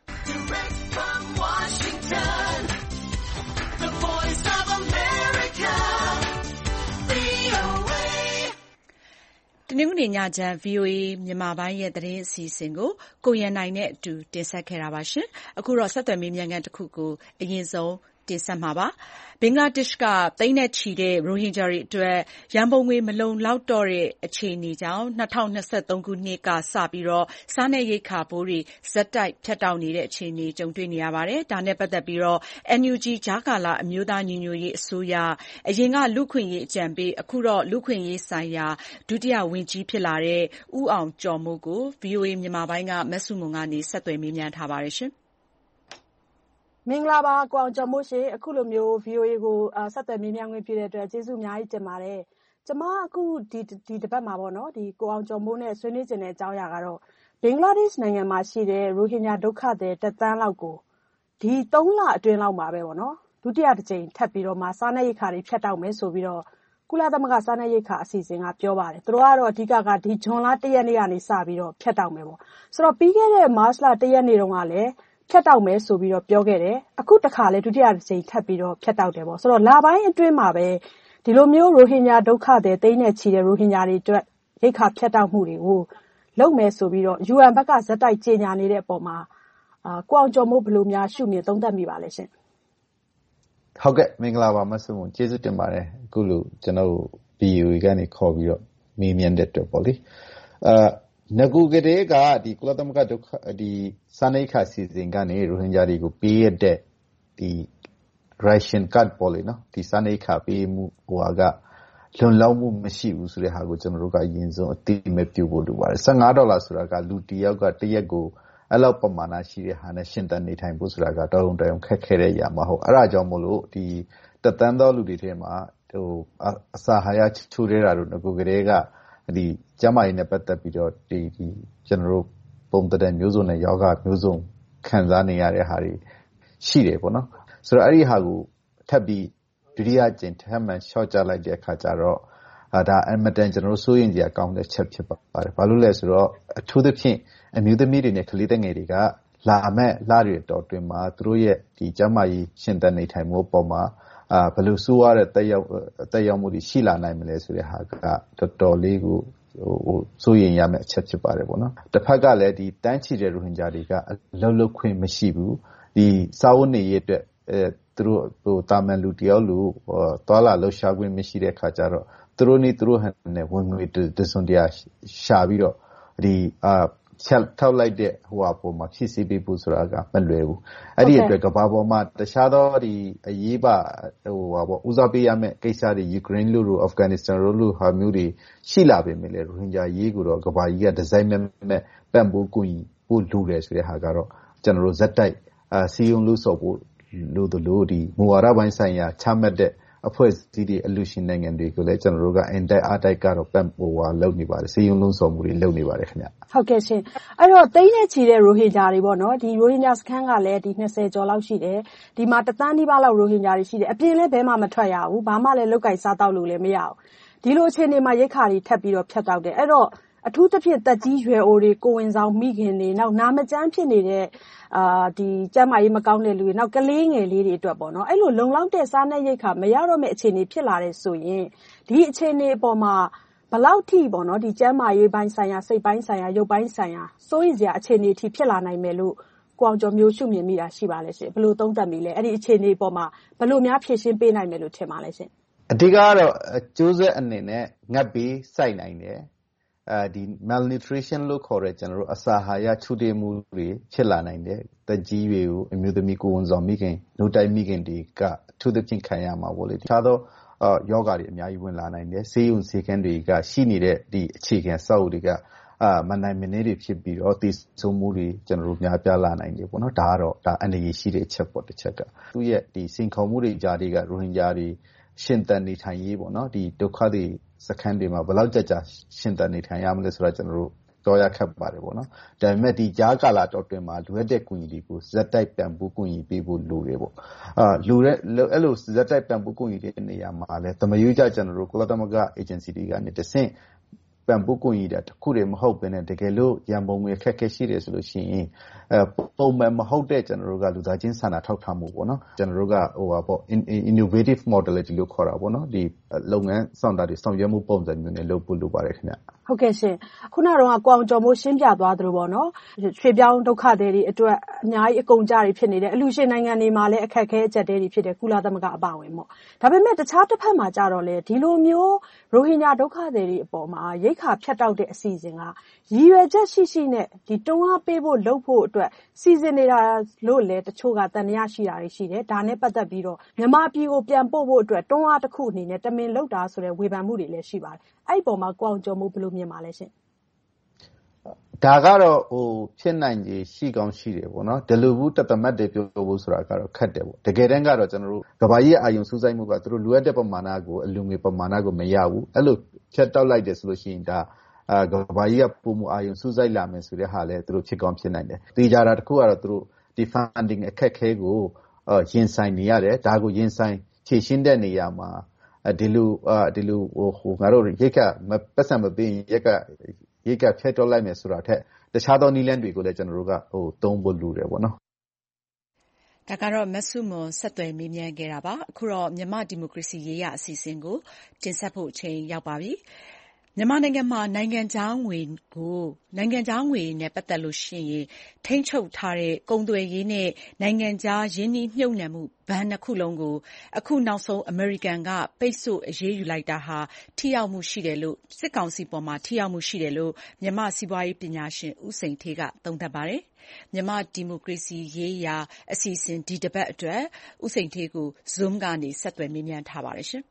တနင်္ဂနွေညချမ်း ဗွီအိုအေမြန်မာပိုင်းရဲ့သတင်းအစီအစဉ်ကိုကိုရန်နိုင်နဲ့အတူတင်ဆက်ခဲ့တာပါ။ အခုတော့ဆက်သွယ်မေးမြန်းခန်းတခုကိုအရင်ဆုံးတင်ဆက်မှာပါ။ ဘင်္ဂလားဒေ့ရှ်ကသိန်းနဲ့ချီတဲ့ရိုဟင်ဂျာတွေအတွက်ရန်ပုံငွေမလုံလောက်တော့တဲ့အခြေအနေကြောင့်၂၀၂၃ခုနှစ်ကစပြီးစားနပ်ရိက္ခာဖိုးတွေဆက်တိုက်ဖြတ်တောက်နေတဲ့အခြေအနေကြုံတွေ့နေရပါတယ်။ ဒါနဲ့ပတ်သက်ပြီး အန်ယူဂျီ ကြားကာလအမျိုးသားညီညွတ်ရေးအစိုးရအရင်ကလူ့အခွင့်အရေးအကြံပေးအခုတော့လူ့အခွင့်အရေးဆိုင်ရာဒုတိယဝန်ကြီးဖြစ်လာတဲ့ဦးအောင်ကျော်မိုးကို ဗွီအိုအေမြန်မာပိုင်းကမဆုမွန်ကနေဆက်သွယ်မေးမြန်းထားပါတယ်။မင်္ဂလာပါကိုအောင်ကျော်မိုးရှင်အခုလိုမျိုး ဗီအိုအေ ကိုဆက်သွယ်မေးမြန်းခွင့်ပြုတဲ့အတွက်ကျေးဇူးအများကြီးတင်ပါတယ်။ကျွန်မအခုဒီဒီတစ်ပတ်မှာပေါ့နော်ဒီကိုအောင်ကျော်မိုးနဲ့ဆွေးနွေးခြင်းတဲ့အကြောင်းအရာကတော့ဘင်္ဂလားဒေ့ရှ်နိုင်ငံမှာရှိတဲ့ရိုဟင်ဂျာဒုက္ခသည်တစ်သန်းလောက်ကိုဒီသုံးလအတွင်းလောက်မှာပဲပေါ့နော်ဒုတိယတစ်ကြိမ်ထပ်ပြီးတော့မှစားနပ်ရိက္ခာတွေဖြတ်တောက်မယ်ဆိုပြီးတော့ကုလသမဂ္ဂစားနပ်ရိက္ခာအစီအစဉ်ကပြောပါတယ်။သူတို့ကတော့အဓိကကဒီဇွန်လတစ်ရက်နေ့ကနေစပြီးတော့ဖြတ်တောက်မယ်ပေါ့။ဆိုတော့ပြီးခဲ့တဲ့မတ်လတစ်ရက်နေ့တုန်းကလည်းဖြတ်တောက်မယ်ဆိုပြီးတော့ပြောခဲ့တယ်။အခုတစ်ခါလဲဒုတိယတစ်ကြိမ်ထပ်ပြီးတော့ဖြတ်တောက်တယ်ပေါ့။ဆိုတော့လပိုင်းအတွင်းမှာပဲဒီလိုမျိုးရိုဟင်ဂျာဒုက္ခသည်သိန်းနဲ့ချီတဲ့ရိုဟင်ဂျာတွေအတွက်ရိက္ခာဖြတ်တောက်မှုတွေကိုလုပ်မယ်ဆိုပြီးတော့ ယူအန် ဘက်ကဇက်တိုက်ကြေညာနေတဲ့အပေါ်မှာအာကိုအောင်ကျော်မိုးဘယ်လိုများရှုမြင်သုံးသပ်မိပါလဲရှင်။ဟုတ်ကဲ့မင်္ဂလာပါမဆုမွန်ကျေးဇူးတင်ပါတယ်အခုလိုကျွန်တော် ဗီအိုအေ ကနေခေါ်ပြီးတော့မေးမြန်းတဲ့အတွက်ပေါ့လေ။အာငကူကလေးကဒီကုလသမဂ္ဂဒုက္ခဒီစာနိခါစီစဉ်ကနေရိုဟင်ဂျာတွေကိုပေးရတဲ့ဒီ ration card ပေါ့လေနော်ဒီစာနိခါပေးမှုဟိုကလွန်လောက်မှုမရှိဘူးဆိုတဲ့ဟာကိုကျွန်တော်တို့ကအရင်ဆုံးအသိမဲ့ပြုဖို့လိုပါတယ်၁၅ဒေါ်လာဆိုတာကလူတစ်ယောက်ကတစ်ရက်ကိုအဲ့လောက်ပမာဏရှိတဲ့ဟာနဲ့ရှင်းတန်နေထိုင်ဖို့ဆိုတာကတော်တော်တော်ခက်ခဲတဲ့ຢာမဟုတ်အဲ့ဒါကြောင့်မို့လို့ဒီတသန်းသောလူတွေထဲမှာဟိုအစာဟာရချိုးနေတာတို့ငကူကလေးကဒီကျမကြီးနဲ့ပတ်သက်ပြီးတော့ဒီဒီကျွန်တော်တို့ပုံတဲ့မျိုးစုံနဲ့ယောဂမျိုးစုံခံစားနေရတဲ့ဟာတွေရှိတယ်ပေါ့နော်ဆိုတော့အဲ့ဒီဟာကိုထပ်ပြီးဒုတိယကျင်ထပ်မှန်ရှော့ချလိုက်တဲ့အခါကျတော့ဒါအမတန်ကျွန်တော်တို့စိုးရင်ကြကောင်းတဲ့ချက်ဖြစ်ပါတယ်ဘာလို့လဲဆိုတော့အထူးသဖြင့်အမျိုးသမီးတွေနဲ့ကလေးငယ်တွေကလာမဲ့လတွေတော်တွင်မှာသူတို့ရဲ့ဒီကျမကြီးရှင်သန်နေထိုင်မှုပေါ်မှာအာဘယ်လိုစိုးရတဲ့တက်ရောက်တက်ရောက်မှုတွေရှိလာနိုင်မလဲဆိုတဲ့ဟာကတော်တော်လေးကိုဟိုစိုးရင်ရမယ့်အချက်ဖြစ်ပါတယ်ပေါ့နော်တစ်ဖက်ကလည်းဒီတန်းချီတဲ့ရိုဟင်ဂျာတွေကအလုံးလုံးခွင့်မရှိဘူးဒီစာဝတ်နေရေးအတွက်အဲသူတို့ဟိုတာမန်လူတယောက်လူဟိုသွာလာလှရှားခွင့်မရှိတဲ့ခါကျတော့သူတို့နေသူတို့ဟန်နဲ့ဝင်ငွေတစွန်တရားရှာပြီးတော့ဒီအာချက်ထောက်လိုက်တဲ့ဟိုအပေါ်မှာဖြစ်စီပေးဖို့ဆိုတာကမလွယ်ဘူးအဲ့ဒီအတွက်ကဘာပေါ်မှာတခြားသောဒီအရေးပါဟိုဟာပေါ့ဦးစားပေးရမယ့်ကိစ္စတွေယူကရိန်းလူတို့အာဖဂန်နစ္စတန်တို့လူဟာမျိုးတွေရှိလာပေမဲ့လေရိုဟင်ဂျာရေးကိုတော့ကဘာကြီးကဒီဇိုင်းမဲ့မဲ့ပံ့ပိုးကူညီဖို့လူတယ်ဆိုတဲ့ဟာကတော့ကျွန်တော်တို့ဇက်တိုက်အာစီယုံလို့ဆိုဖို့လို့တို့ဒီမူဝါဒပိုင်းဆိုင်ရာချမှတ်တဲ့အဖွဲ့အစည်းတွေအလူရှင်နိုင်ငံတွေကိုလည်းကျွန်တော်တို့ကအင်တိုက်အားတိုက်ကတော့ပံ့ပိုးဝါလုပ်နေပါတယ်စီယုံလုံးစော်မှုတွေလုပ်နေပါတယ်ခင်ဗျဟုတ်ကဲ့ရှင်အဲ့တော့တိန်းနဲ့ချီတဲ့ရိုဟင်ဂျာတွေပေါ့နော်ဒီရိုဟင်ဂျာစခန်းကလည်းဒီနှစ်ဆယ်ကျော်လောက်ရှိတယ်ဒီမှာတသန်းနီးပါးလောက်ရိုဟင်ဂျာတွေရှိတယ်အပြင်လည်းဘဲမှမထွက်ရဘူးဘာမှလည်းလုတ်ကြိုက်စားတောက်လို့လည်းမရဘူးဒီလိုအခြေအနေမှာရိတ်ခါတွေထပ်ပြီးတော့ဖြတ်တောက်တယ်အဲ့တော့အထူးသဖြင့်တက်ကြီးရွယ်အိုတွေကိုဝင်ဆောင်မိခင်တွေနောက်နာမကျန်းဖြစ်နေတဲ့အာဒီကျန်းမာရေးမကောင်းတဲ့လူတွေနောက်ကလေးငယ်လေးတွေအတွက်ပေါ့နော်အဲ့လိုလုံလောက်တဲ့စားနပ်ရိက္ခာမရတော့မယ့်အခြေအနေဖြစ်လာတဲ့ဆိုရင်ဒီအခြေအနေအပေါ်မှာဘလောက်ထိပေါ့နော်ဒီကျန်းမာရေးပိုင်းဆိုင်ရာစိတ်ပိုင်းဆိုင်ရာရုပ်ပိုင်းဆိုင်ရာစိုးရိမ်စရာအခြေအနေအထိဖြစ်လာနိုင်မယ်လို့ကိုအောင်ကျော်မျိုးရှုမြင်မိတာရှိပါလဲရှင်ဘယ်လိုသုံးသပ်မိလဲအဲ့ဒီအခြေအနေအပေါ်မှာဘယ်လိုများဖြည့်ရှင်းပေးနိုင်မယ်လို့ထင်ပါလဲရှင်အဓိကကတော့ကျိုးဆက်အနေနဲ့ငတ်ပြီးစိုက်နိုင်တယ်အဲဒီ malnutrition လို့ခေါ်တဲ့ကျွန်တော်တို့အစာဟာရချို့တဲ့မှုတွေဖြစ်လာနိုင်တယ်တက်ကြီးတွေကိုအမျိုးသမီးကိုဝန်ဆောင်မိခင်နှုတ်တိုက်မိခင်တွေကထူးသဖြင့်ခံရမှာပေါ့လေတခြားသောယောဂါတွေအများကြီးဝင်လာနိုင်တယ်ဆေးရုံဆေးခန်းတွေကရှိနေတဲ့ဒီအခြေခံစောက်အုပ်တွေကအာမနိုင်မနေတွေဖြစ်ပြီးတော့တည်ဆုံမှုတွေကျွန်တော်တို့များပြားလာနိုင်တယ်ပေါ့နော်ဒါကတော့ဒါအနေရရှိတဲ့အချက်ပေါ့တစ်ချက်ကသူရဲ့ဒီစင်ခုံမှုတွေကြားတွေကရိုဟင်ဂျာတွေရှင်တန်နေထိုင်ရေးပေါ့နော်ဒီဒုက္ခတွေစခန်းတွေမှာဘယ်လောက်ကြာကြာရှင်တန်နေထိုင်ရမလဲဆိုတာကျွန်တော်တို့တော်ရခက်ပါတယ်ပေါ့နော်ဒါပေမဲ့ဒီကြားကာလတော်တွင်မှာလိုအပ်တဲ့ကူညီတွေကိုဇက်တိုက်ပံ့ပိုးကူညီပေးဖို့လိုတယ်ပေါ့အာလိုတဲ့အဲ့လိုဇက်တိုက်ပံ့ပိုးကူညီတဲ့နေရာမှာလဲတမယုကြကျွန်တော်တို့ကုလသမဂ္ဂ agency တွေကနေတဆင့်ပံ့ပိုးကူညီတာတခုတည်းမဟုတ်ဘဲနဲ့တကယ်လို့ရန်ပုံငွေအခက်အခဲရှိတယ်ဆိုလို့ရှိရင်အဲပုံမှန်မဟုတ်တဲ့ကျွန်တော်တို့ကလူသားချင်းစာနာထောက်ထားမှုပေါ့နော်ကျွန်တော်တို့ကဟိုပါပေါ့ innovative modality လို့ခေါ်တာပေါ့နော်ဒီလုပ်ငန်းဆောင်တာတွေဆောင်ရွက်မှုပုံစံမျိုးနဲ့လုပ်ဖို့လိုပါတယ်ခင်ဗျဟုတ်ကဲ့ရှင်ခုနကတော့ကိုအောင်ကျော်မိုးရှင်းပြသွားသလိုပေါ့နော်ရွှေပြောင်းဒုက္ခသည်တွေအတွက်အများကြီးအကုန်ကြတွေဖြစ်နေတယ်အလူရှင်နိုင်ငံတွေမှာလည်းအခက်အခဲအကျပ်တွေဖြစ်တယ်ကုလသမဂ္ဂအပါအဝင်ပေါ့ဒါပေမဲ့တခြားတစ်ဖက်မှာကြတော့လေဒီလိုမျိုးရိုဟင်ဂျာဒုက္ခသည်တွေအပေါ်မှာရိတ်ခါဖြတ်တောက်တဲ့အစီအစဉ်ကရည်ရွယ်ချက်ရှိရှိနဲ့ဒီတွန်းအားပေးဖို့လုပ်ဖို့အတွက်စီစဉ်နေတာလို့လည်းတချို့ကတန်တရားရှိတာတွေရှိတယ်ဒါနဲ့ပတ်သက်ပြီးတော့မြန်မာပြည်ကိုပြန်ပို့ဖို့အတွက်တွန်းအားတစ်ခုအနေနဲ့တမင်လုပ်တာဆိုတဲ့ဝေဖန်မှုတွေလည်းရှိပါတယ်အဲ့ဒီပေါ်မှာကိုအောင်ကျော်မိုးဘယ်လိုမြင်ပါလဲရှင်ဒါကတော့ဟိုဖြစ်နိုင်ကြီးရှိကောင်းရှိတယ်ပေါ့နော်ဒီလိုဘူးတသမတ်တွေပြောဖို့ဆိုတာကတော့ခက်တယ်ပေါ့တကယ်တမ်းကတော့ကျွန်တော်တို့ကဘာကြီးအာယုံစူးစိုက်မှုကသူတို့လိုအပ်တဲ့ပမာဏကိုအလူငွေပမာဏကိုမရဘူးအဲ့လိုဖြတ်တောက်လိုက်တယ်ဆိုလို့ရှိရင်ဒါအာကဘာကြီးကပုံမှုအာယုံစူးစိုက်လာမယ်ဆိုတဲ့ဟာလဲသူတို့ဖြစ်ကောင်းဖြစ်နိုင်တယ်တေချာတာတခုကတော့သူတို့ဒီ funding အခက်ခဲကိုရင်ဆိုင်နေရတယ်ဒါကိုရင်ဆိုင်ဖြည့်ရှင်းတဲ့နေရာမှာဒီလိုဒီလိုဟိုငါတို့ရိတ်ကပတ်စံမပေးရင်ရိတ်ကရိတ်ကဖြတ်တောက်လိုက်မယ်ဆိုတာထက်တခြားသောနည်းလမ်းတွေကိုလည်းကျွန်တော်တို့ကဟိုသုံးဖို့လိုတယ်ပေါ့နော်ဒါကတော့မဆုမွန်ဆက်သွယ်မေးမြန်းခဲ့တာပါအခုတော့မြန်မာဒီမိုကရေစီရေးရအစီအစဉ်ကိုတင်ဆက်ဖို့အချိန်ရောက်ပါပြီမြန်မာနိုင်ငံမှာနိုင်ငံခြားငွေကိုနိုင်ငံခြားငွေနဲ့ပတ်သက်လို့ရှိရင်ထိန်းချုပ်ထားတဲ့ကုန်သွယ်ရေးနဲ့နိုင်ငံခြားရင်းနှီးမြှုပ်နှံမှုဘဏ်နှစ်ခုလုံးကိုအခုနောက်ဆုံးအမေရိကန်ကပိတ်ဆို့အရေးယူလိုက်တာဟာထိရောက်မှုရှိတယ်လို့စစ်ကောင်စီပေါ်မှာထိရောက်မှုရှိတယ်လို့မြန်မာစီးပွားရေးပညာရှင်ဦးစိန်ဌေးကသုံးသပ်ပါတယ်မြန်မာဒီမိုကရေစီရေးရာအစီအစဉ်ဒီတပတ်အတွက်ဦးစိန်ဌေးကို Zoom ကနေဆက်သွယ်မေးမြန်းထားပါတယ်ရှင်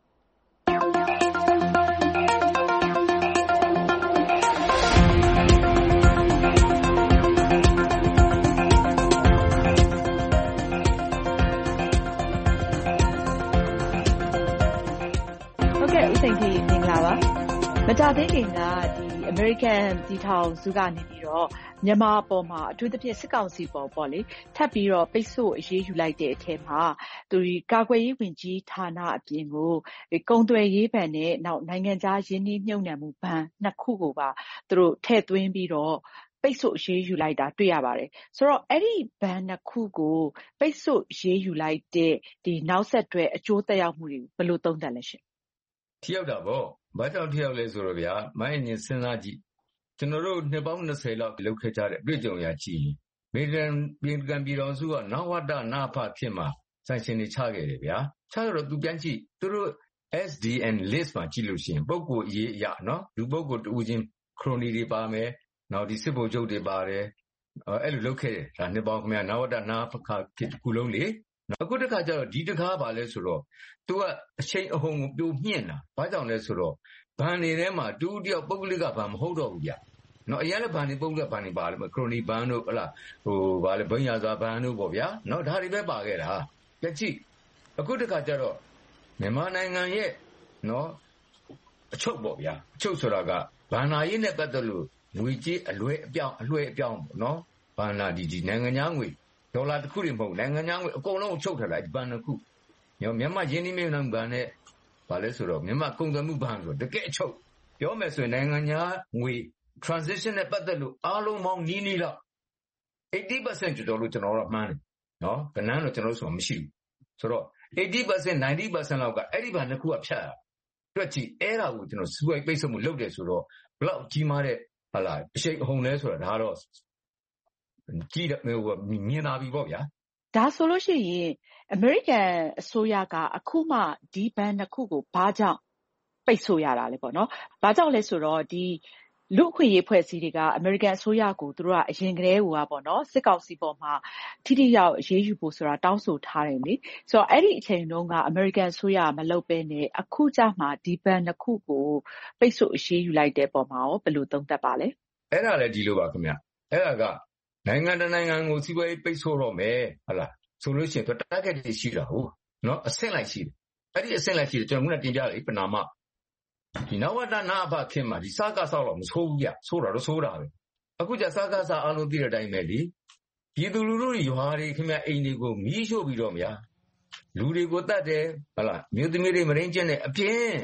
မကြသေးခင်ကဒီအမေရိကန်ပြည်ထောင်စုကနေပြီးတော့မြန်မာပေါ်မှာအထူးသဖြင့်စစ်ကောင်စီပေါ်ပေါ့လေထပ်ပြီးတော့ပိတ်ဆို့အရေးယူလိုက်တဲ့အထက်မှာသူဒီကာကွယ်ရေးဝန်ကြီးဌာနအပြင်ကိုကုန်သွယ်ရေးဘဏ်နဲ့နောက်နိုင်ငံခြားရင်းနှီးမြှုပ်နှံမှုဘဏ်နှစ်ခုကိုပါသူတို့ထည့်သွင်းပြီးတော့ပိတ်ဆို့အရေးယူလိုက်တာတွေ့ရပါတယ်ဆိုတော့အဲ့ဒီဘဏ်နှစ်ခုကိုပိတ်ဆို့အရေးယူလိုက်တဲ့ဒီနောက်ဆက်တွဲအကျိုးသက်ရောက်မှုတွေဘယ်လိုသုံးသပ်လဲရှင်ထိရောက်တာပေါ့ဘာကြောင့်ထိရောက်လဲဆိုတော့ဗျာမိုင်းရင်စဉ်းစားကြည့်ကျွန်တော်တို့နှစ်ပေါင်း၂၀လောက်လုပ်ခဲ့ကြတဲ့တွေ့ကြုံရကြည့်မေဒန်ပြည်ကံပြည်တော်စုကနဝတနာဖဖြစ်မှာဆိုင်ရှင်တွေချခဲ့တယ်ဗျာချတော့သူပြန်ကြည့်သူတို့ S D N list မှာကြည့်လို့ရှိရင်ပုဂ္ဂိုလ်အရေးအရနော်လူပုဂ္ဂိုလ်တူချင်းခရိုနီတွေပါမယ်နောက်ဒီစစ်ဗိုလ်ချုပ်တွေပါတယ်အဲ့လိုလုပ်ခဲ့တယ်ဒါနှစ်ပေါင်းခင်ဗျာနဝတနာဖခတစ်ခုလုံးလေအခုတစ်ခါကျတော့ဒီတစ်ခါပါလဲဆိုတော့သူကအချိန်အဟုန်ကိုပြိုညှင့်တာဘာကြောင့်လဲဆိုတော့ဘဏ်တွေထဲမှာတူတယောက်ပုဂ္ဂလိကဘဏ်မဟုတ်တော့ဘူးဗျနော်အရင်လည်းဘဏ်တွေပုဂ္ဂလိကဘဏ်တွေပါလေခရိုနီဘဏ်တို့ဟလာဟိုဗာလေဘိန်းရာဇာဘဏ်တို့ပေါ့ဗျာနော်ဒါတွေပဲပါခဲ့တာကြည့်ကြည့်အခုတစ်ခါကျတော့မြန်မာနိုင်ငံရဲ့နော်အချုပ်ပေါ့ဗျာအချုပ်ဆိုတာကဘဏ္ဍာရေးနဲ့ပတ်သက်လို့ငွေကြေးအလွဲအပြောင်းအလွဲအပြောင်းပေါ့နော်ဘဏ္ဍာဒီဒီနိုင်ငံခြားငွေဒေါ်လာတစ်ခုတွေမဟုတ်နိုင်ငံခြားငွေအကုန်လုံးချုပ်ထားလိုက်ဘဏ်တစ်ခုမြန်မာရင်းနှီးမြှုပ်နှံမှုဘဏ်နဲ့ဘာလဲဆိုတော့မြန်မာကုန်သွယ်မှုဘဏ်ဆိုတကယ်အချုပ်ပြောမယ်ဆိုရင်နိုင်ငံခြားငွေ transition နဲ့ပတ်သက်လို့အားလုံးပေါင်းနီးနီးလောက် eighty percent ကျော်ကျော်လို့ကျွန်တော်တို့မှန်းတယ်နော်ကဏ္ဍတော့ကျွန်တော်တို့ဆိုမရှိဘူးဆိုတော့ eighty percent ninety percent လောက်ကအဲ့ဒီဘဏ်တစ်ခုကဖြတ်ရတွက်ကြည့်အဲ့ဒါကိုကျွန်တော်စူးရိုက်ပိတ်ဆို့မှုလုပ်တယ်ဆိုတော့ဘလောက်ကြီးမားတဲ့ဟာလာအရှိန်အဟုန်လဲဆိုတာဒါတော့ကြည့်ဟိုမြင်လာပြီပေါ့ဗျာဒါဆိုလို့ရှိရင်အမေရိကန်အစိုးရကအခုမှဒီဘဏ်နှစ်ခုကိုဘာကြောင့်ပိတ်ဆို့ရတာလဲပေါ့နော်။ဘာကြောင့်လဲဆိုတော့ဒီလူ့အခွင့်အရေးဖွဲ့စည်းတွေကအမေရိကန်အစိုးရကိုသူတို့ကအရင်ကတည်းကပေါ့နော်စစ်ကောင်စီပေါ်မှာထိထိရောက်အရေးယူဖို့ဆိုတာတောင်းဆိုထားတယ်လေ။ဆိုတော့အဲ့ဒီအချိန်တုန်းကအမေရိကန်အစိုးရမလုပ်ဘဲနဲ့အခုကျမှဒီဘဏ်နှစ်ခုကိုပိတ်ဆို့အရေးယူလိုက်တဲ့ပုံမှာရောဘယ်လိုသုံးသပ်ပါလဲ။အဲ့ဒါလည်းဒီလိုပါခင်ဗျ။အဲ့ဒါကနိုင်ငံတကာနိုင်ငံကိုစီးပွားရေးပိတ်ဆို့တော့မယ်ဟုတ်လားဆိုလို့ရှိရင်တော့ target တွေရှိတာဟုတ်နော်အဆင့်လိုက်ရှိတယ်အဲ့ဒီအဆင့်လိုက်ရှိတယ်ကျွန်တော်ကတင်ပြလေပနာမဒီနဝတနာအဖခင်မှာဒီစကားဆောက်တော့မဆိုးဘူးဗျဆိုးတာတော့ဆိုးတာပဲအခုကျစကားစားအားလုံးသိတဲ့အတိုင်းပဲလေပြည်သူလူထုတွေရွာတွေခင်ဗျအိမ်တွေကိုမီးရှို့ပြီးတော့ဗျာလူတွေကိုတတ်တယ်ဟုတ်လားမြို့သမီးတွေမရင်းကျင်းတဲ့အပြင်း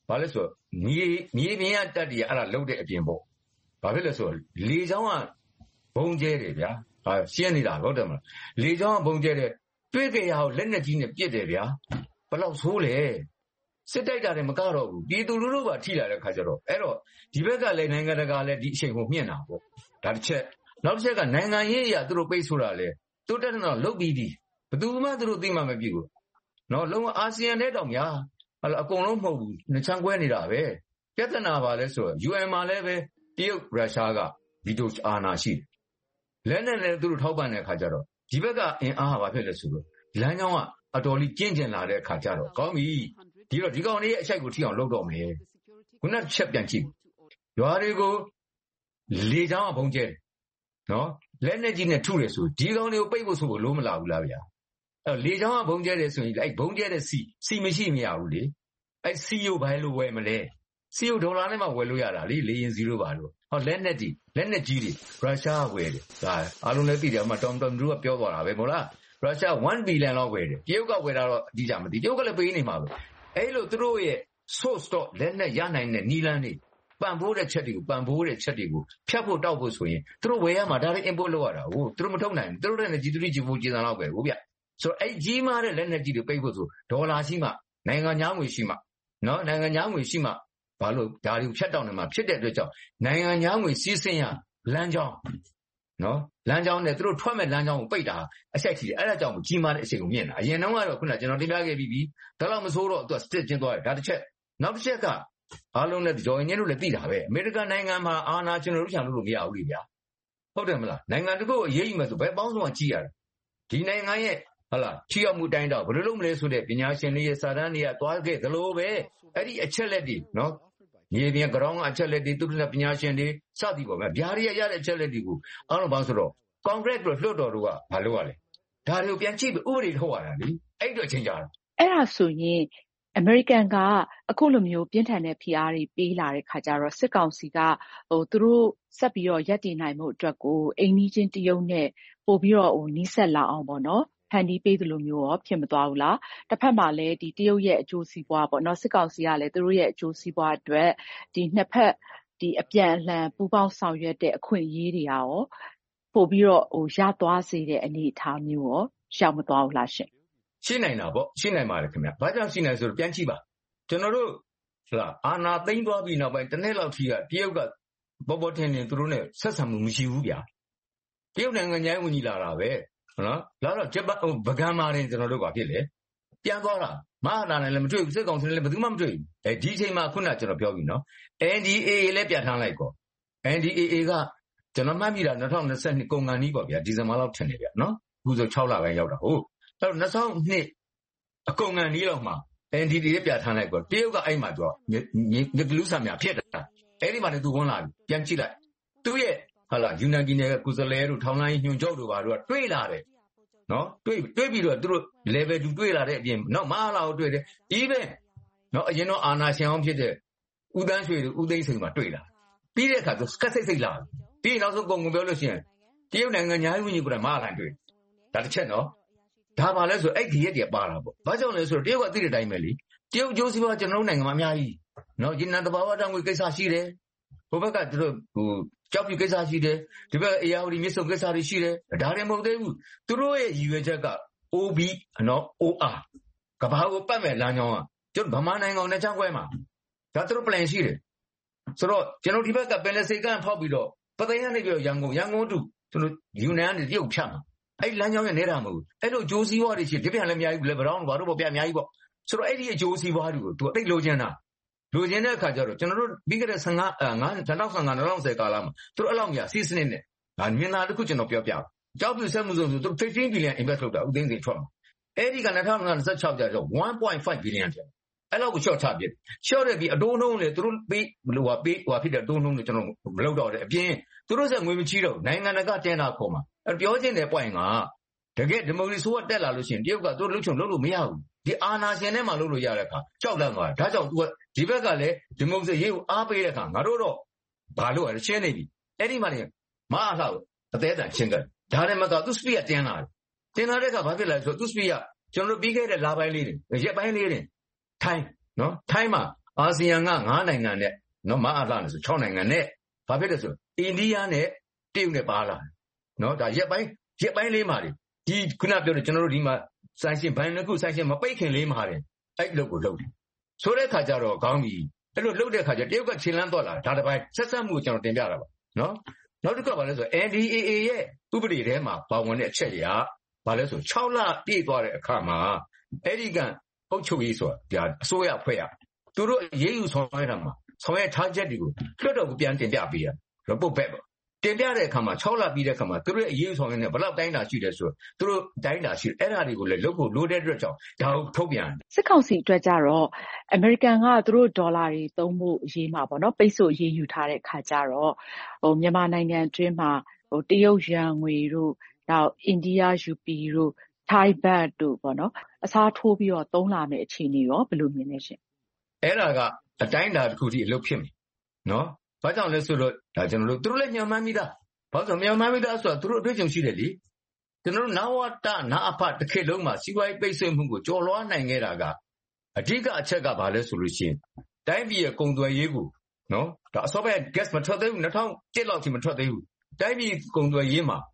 ဘာလဲဆိုမြေမြေပြင်ကတက်တည်းအဲ့ဒါလှုပ်တဲ့အပြင်ပေါ့ဘာဖြစ်လဲဆိုလေချောင်းကဘုံကျဲတယ်ဗျာဟာရှင်းနေတာဟုတ်တယ်မလားလေချောင်းကဘုံကျဲတယ်တွေ့ကြရအောင်လက်နဲ့ကြီးနဲ့ပြစ်တယ်ဗျာဘယ်လောက်ဆိုးလဲစစ်တိုက်တာတွေမကတော့ဘူးပြည်သူလူထုပါထိလာတဲ့ခါကျတော့အဲ့တော့ဒီဘက်ကလည်းနိုင်ငံတကာလည်းဒီအချိန်ကိုမြင့်တာပေါ့ဒါတစ်ချက်နောက်တစ်ချက်ကနိုင်ငံရေးအရာသူတို့ပိတ်ဆိုတာလေတိုးတက်တော့လုတ်ပြီးပြီဘယ်သူမှသူတို့သိမှမပြည့်ဘူးနော်လုံးဝအာဆီယံတဲ့တောင်များဟလာအကုန်လုံးမဟုတ်ဘူးနှချမ်းကွဲနေတာပဲပြဿနာပါလဲဆိုတော့ ယူအန် မှာလည်းပဲတရုတ်ရုရှားကဗီတိုအာဏာရှိတယ်လက်နဲ့လည်းသူတို့ထောက်ပံ့တဲ့အခါကျတော့ဒီဘက်ကအင်အားကဘာဖြစ်လဲဆိုတော့လမ်းကြောင်းကအတော်လေးကျင့်ကျင်လာတဲ့အခါကျတော့ကောင်းပြီဒီတော့ဒီကောင်လေးရဲ့အချက်ကိုထိအောင်လုပ်တော့မယ်ခုနချက်ပြန်ကြည့်ရွာတွေကိုလေချောင်းကဘုံကျဲတယ်နော်လက်နဲ့ကြီးနဲ့ထုတယ်ဆိုဒီကောင်တွေကိုပိတ်ဖို့ဆိုဖို့လိုမလာဘူးလားဗျာအဲ့လေချောင်းကဘုံကျဲတယ်ဆိုရင်အဲ့ဘုံကျဲတဲ့စီစီမရှိမရဘူးလေအဲ့စီယိုဘိုင်းလို့ဝယ်မလဲစီယိုဒေါ်လာနဲ့မှဝယ်လို့ရတာလေလေရင်စီလို့ပါလို့ဟောလက်နဲ့ကြီးလက်နဲ့ကြီးတွေရုရှားဝယ်တယ်ဒါအားလုံးလည်းသိတယ်အမှတော်တော်တို့ကပြောသွားတာပဲမဟုတ်လားရုရှားone billion လောက်ဝယ်တယ်တရုတ်ကဝယ်တာတော့အတိအကျမသိတရုတ်ကလည်းပေးနေမှာပဲအဲ့လိုသူတို့ရဲ့ source တော့လက်နဲ့ရနိုင်တဲ့နီလန်းတွေပံ့ပိုးတဲ့ချက်တွေကိုပံ့ပိုးတဲ့ချက်တွေကိုဖြတ်ဖို့တောက်ဖို့ဆိုရင်သူတို့ဝယ်ရမှာဒါလည်း import လုပ်ရတာဟုတ်သူတို့မထုတ်နိုင်ဘူးသူတို့လည်း G three G four ကျေစံလောက်ပဲဟုတ်ဗျဆိုတော့အဲ့ကြီးမားတဲ့လက်နဲ့ကြီးတွေပိတ်ဖို့ဆိုဒေါ်လာရှိမှနိုင်ငံခြားငွေရှိမှနော်နိုင်ငံခြားငွေရှိမှဘာလို့ဒါတွေကိုဖြတ်တောက်နေမှာဖြစ်တဲ့အတွက်ကြောင့်နိုင်ငံခြားငွေစီးဆင်းရလမ်းကြောင်းနော်လမ်းကြောင်းနဲ့သူတို့ထွက်မဲ့လမ်းကြောင်းကိုပိတ်တာအချက်ကြီးတယ်အဲ့ဒါကြောင့်ကြီးမားတဲ့အချိန်ကိုမြင်တာအရင်တုန်းကတော့ခုနကကျွန်တော်တင်ပြခဲ့ပြီးပြီဒါတော့မဆိုးတော့သူက stick ကျင်းသွားတယ်ဒါတစ်ချက်နောက်တစ်ချက်ကအားလုံးနဲ့ကြော်ရင်ချင်းတို့လည်းသိတာပဲအမေရိကန်နိုင်ငံမှာအာဏာကျွန်တော်တို့ချန်လို့လို့မရဘူးလေဗျာဟုတ်တယ်မလားနိုင်ငံတခုကိုအရေးယူမယ်ဆိုဘယ်ပေါင်းစုံကကြည့်ရတယ်ဒီနိုင်ငံရဲ့ဟုတ်လားထိရောက်မှုတိုင်းတော့ဘယ်လိုလုပ်မလဲဆိုတဲ့ပညာရှင်တွေရဲ့စာတမ်းတွေကသွားခဲ့သလိုပဲအဲ့ဒီအချက်လက်တွေနော်မြေပြင်ကြောင်းကအချက်လက်တွေသူတို့ပညာရှင်တွေစသည်ပေါ့ဗျာဗျာတွေရတဲ့အချက်လက်တွေကိုအားလုံးပေါင်းဆိုတော့ Congress တို့လွှတ်တော်တို့ကဘာလုပ်ရလဲဒါတွေကိုပြန်ကြည့်ပြီးဥပဒေထုတ်ရတာလေအဲ့တော့ချင်းကြတာအဲ့ဒါဆိုရင်အမေရိကန်ကအခုလိုမျိုးပြင်းထန်တဲ့ဖိအားတွေပေးလာတဲ့ခါကျတော့စစ်ကောင်စီကဟိုသူတို့ဆက်ပြီးတော့ရပ်တည်နိုင်မှုအတွက်ကိုအိမ်နီးချင်းတရုတ်နဲ့ပို့ပြီးတော့ဟိုနီးစပ်လာအောင်ပေါ့နော်ဖန်တီးပေးသလိုမျိုးရောဖြစ်မသွားဘူးလားတစ်ဖက်မှာလည်းဒီတရုတ်ရဲ့အကျိုးစီးပွားပေါ့နော်စစ်ကောင်စီကလည်းသူတို့ရဲ့အကျိုးစီးပွားအတွက်ဒီနှစ်ဖက်ဒီအပြန်အလှန်ပူးပေါင်းဆောင်ရွက်တဲ့အခွင့်အရေးတွေရောပို့ပြီးတော့ဟိုရသွားစေတဲ့အနေအထားမျိုးရောရောက်မသွားဘူးလားရှင်ရှိနိုင်တာပေါ့ရှိနိုင်ပါတယ်ခင်ဗျဘာကြောင့်ရှိနိုင်ဆိုတော့ပြန်ကြည့်ပါကျွန်တော်တို့ဟာအာနာသိမ့်သွားပြီးနောက်ပိုင်းတစ်နေ့လောက်ထိကတရုတ်ကပေါ်ပေါ်ထင်ထင်သူတို့နဲ့ဆက်ဆံမှုမရှိဘူးဗျာတရုတ်နိုင်ငံခြားရေးဝန်ကြီးလာတာပဲဟုတ်နော်လာတော့ဂျပန်ဗကန်းမာရင်ကျွန်တော်တို့ကဖြစ်လေပြန်သွားတာမဟာနာနဲ့လည်းမတွေ့ဘူးစစ်ကောင်စီနဲ့လည်းဘယ်သူမှမတွေ့ဘူးအဲဒီအချိန်မှာခုနကကျွန်တော်ပြောပြီနော် N D A A လည်းပြန်ထမ်းလိုက်ကော N D A A ကကျွန်တော်မှတ်မိတာ၂၀၂၂ကုန်ကန်ကြီးပေါ့ဗျာဒီဇင်ဘာလောက်ထင်နေဗျာနော်အခုဆို၆လပိုင်းရောက်တာဟုတ်အဲ့တော့၂၀၀၂အကုန်ကန်ကြီးလောက်မှာ N D A လည်းပြန်ထမ်းလိုက်ကောတရုတ်ကအဲ့မှာသူကငကလူးဆံမြဖြစ်တာအဲ့ဒီမှာလည်းသူဝင်လာပြီပြန်ကြည့်လိုက်သူ့ရဲ့ဟာလာယူနန်ပြည်နယ်ကကုစလဲတို့ထောင်လိုင်းညွှန်ချုပ်တို့ဘာတို့ကတွေ့လာတယ်နော်တွေ့တွေ့ပြီးတော့သူတို့ level two တွေ့လာတဲ့အပြင်နော်မဟာလာကိုတွေ့တယ် even နော်အရင်တော့အာနာရှင်အောင်ဖြစ်တဲ့ဦးတန်းရွှေတို့ဦးသိန်းစိန်မှာတွေ့လာပြီးတဲ့အခါသူကတ်စိတ်စိတ်လာပြီးနောက်ဆုံးကုန်ကုန်ပြောလို့ရှိရင်တရုတ်နိုင်ငံညာရေးဝန်ကြီးကလည်းမဟာလာတွေ့ဒါတစ်ချက်နော်ဒါပါလဲဆိုအဲ့ဒီရက်တည်းပါလာပေါ့ဘာကြောင့်လဲဆိုတော့တရုတ်ကသိတဲ့အတိုင်းပဲလေတရုတ်ကျိုးစီးပွားကျွန်တော်တို့နိုင်ငံမှာအများကြီးနော်ဒီနန်တဘာဝတောင်ငွေကိစ္စရှိတယ်ဟိုဘက်ကသူတို့ဟိုကြောက်ပြကိစ္စရှိတယ်ဒီဘက်အေယာဝတီမြစ်ဆုံကိစ္စတွေရှိတယ်ဒါတွေမဟုတ်သေးဘူးသူတို့ရဲ့ရည်ရွယ်ချက်က O B နော် O R ကဘာကိုပတ်မဲ့လမ်းကြောင်းကကျွန်တော်ဗမာနိုင်ငံနဲ့ချမ်းခွဲမှာဒါသူတို့ plan ရှိတယ်ဆိုတော့ကျွန်တော်ဒီဘက်ကပင်လယ်စိတ်ကဖောက်ပြီးတော့ပသိမ်ကနေပြီးရန်ကုန်ရန်ကုန်တူကျွန်တော်ယူနန်ကနေတရုတ်ဖြတ်မှာအဲ့လမ်းကြောင်းရဲ့နေတာမဟုတ်ဘူးအဲ့လိုဂျိုးစီးပွားတွေရှိဒီပြန်လည်းအများကြီးလေဘရောင်းဘာတို့ပေါ့ပြအများကြီးပေါ့ဆိုတော့အဲ့ဒီအဂျိုးစီးပွားတွေကိုသူအသိလိုချင်တာလိုချင်တဲ့အခါကျတော့ကျွန်တော်တို့ပြီးခဲ့တဲ့15 5 2015 2010ကာလမှာသူတို့အဲ့လောက်များစီးစနစ်နဲ့ဒါမြင်တာတခုကျွန်တော်ပြောပြအောင်ကြောက်ပြဆက်မှုစုံဆိုသူတို့fifteen billion invest လုပ်တာဥသိန်းစိန်ထွက်မှာအဲ့ဒီက၂၀၂၆ကျတော့ one point five billion ကျအဲ့လောက်ကို short ချပြစ် short ရပြီးအတိုးနှုန်းလေသူတို့ပေးဘလို့ဟာပေးဟိုဖြစ်တဲ့အတိုးနှုန်းတွေကျွန်တော်မလုပ်တော့တဲ့အပြင်သူတို့ဆက်ငွေမချီတော့နိုင်ငံတကာတင်တာခေါ်မှာအဲ့ပြောချင်းတဲ့ point ကတကယ်ဒီမိုကရေစီကတက်လာလို့ရှိရင်တရုတ်ကသူတို့လှုပ်ချုံလုပ်လို့မရဘူးဒီအာဏာရှင်နဲ့မှလုပ်လို့ရတဲ့အခါကြောက်လန့်သွားတာဒါကြောင့် तू ကဒီဘက်ကလည်းဒီမိုကရေစီရေးကိုအားပေးတဲ့အခါငါတို့တော့ဘာလို့လဲရှင်းနေပြီအဲ့ဒီမှာနေမအားလှအသေးအတန်ရှင်းကြတယ်ဒါနဲ့မှတော့ तू speed ကတင်းလာတယ်တင်းလာတဲ့အခါဘာဖြစ်လဲဆိုတော့ तू speed ကကျွန်တော်တို့ပြီးခဲ့တဲ့လပိုင်းလေးတွေရက်ပိုင်းလေးတွေထိုင်းနော်ထိုင်းမှာအာဆီယံကငါးနိုင်ငံနဲ့နော်မအားလာနေဆိုခြောက်နိုင်ငံနဲ့ဘာဖြစ်လဲဆိုအိန္ဒိယနဲ့တရုတ်နဲ့ပါလာနော်ဒါရက်ပိုင်းရက်ပိုင်းလေးမှာဒီခုနပြောတဲ့ကျွန်တော်တို့ဒီမှာဆိုင်ရှင်ဘန်နှစ်ခုဆိုင်ရှင်မပိတ်ခင်လေးမှာတယ်အဲ့လုပ်ကိုလုပ်တယ်ဆိုတဲ့ခါကျတော့ကောင်းပြီအဲ့လိုလုပ်တဲ့ခါကျတရုတ်ကခြေလန်းတော့လာဒါတစ်ပိုင်းဆက်ဆက်မှုကိုကျွန်တော်တင်ပြတာပါနော်နောက်တစ်ခါဘာလဲဆို N D A A ရဲ့ဥပဒေထဲမှာပါဝင်တဲ့အချက်တွေကဘာလဲဆိုခြောက်လပြည့်သွားတဲ့အခါမှာအဲ့ဒီကအုပ်ချုပ်ရေးဆိုတာအစိုးရအဖွဲ့ရသူတို့ရေးယူဆောင်ရတာမှာဆောင်ရထားချက်တွေကိုလွှတ်တော်ကိုပြန်တင်ပြပေးရ report back ပေါ့တင်ပြတဲ့အခါမှာခြောက်လပြီးတဲ့အခါမှာသူတို့ရဲ့အရေးယူဆောင်ရတဲ့ဘယ်လောက်တိုင်းတာရှိတယ်ဆိုတော့သူတို့တိုင်းတာရှိအဲ့ဒါတွေကိုလည်းလုပ်ဖို့လိုတဲ့အတွက်ကြောင့်ဒါကိုထုတ်ပြန်စစ်ကောင်စီအတွက်ကြတော့အမေရိကန်ကသူတို့ဒေါ်လာတွေသုံးဖို့အရေးမှာပေါ့နော်ပိတ်ဆို့အရေးယူထားတဲ့အခါကျတော့ဟိုမြန်မာနိုင်ငံအတွင်းမှာဟိုတရုတ်ယွမ်ငွေတို့နောက်အိန္ဒိယရူပီတို့ထိုင်းဘတ်တို့ပေါ့နော်အစားထိုးပြီးတော့သုံးလာမယ့်အခြေအနေရောဘယ်လိုမြင်လဲရှင်အဲ့ဒါကအတိုင်းအတာတစ်ခုထိအလုပ်ဖြစ်မယ်နော်ဘာကြောင့်လဲဆိုတော့ဒါကျွန်တော်တို့သူတို့လည်းညှော်မှန်းမိတာဘာလို့ညှော်မှန်းမိတာဆိုတော့သူတို့အတွေ့အကြုံရှိတယ်လေကျွန်တော်တို့နဝတနာအဖတစ်ခေတ်လုံးမှာစီးပွားရေးပိတ်ဆို့မှုကိုကျော်လွှားနိုင်ခဲ့တာကအဓိကအချက်ကဘာလဲဆိုလို့ရှိရင်တိုင်းပြည်ရဲ့ကုန်သွယ်ရေးကိုနော်ဒါအစောပိုင်း gas မထွက်သေးဘူး၂၀၀၁လောက်ထိမထွက်သေးဘူးတိုင်းပြည်ကုန်သွယ်ရေးမှာ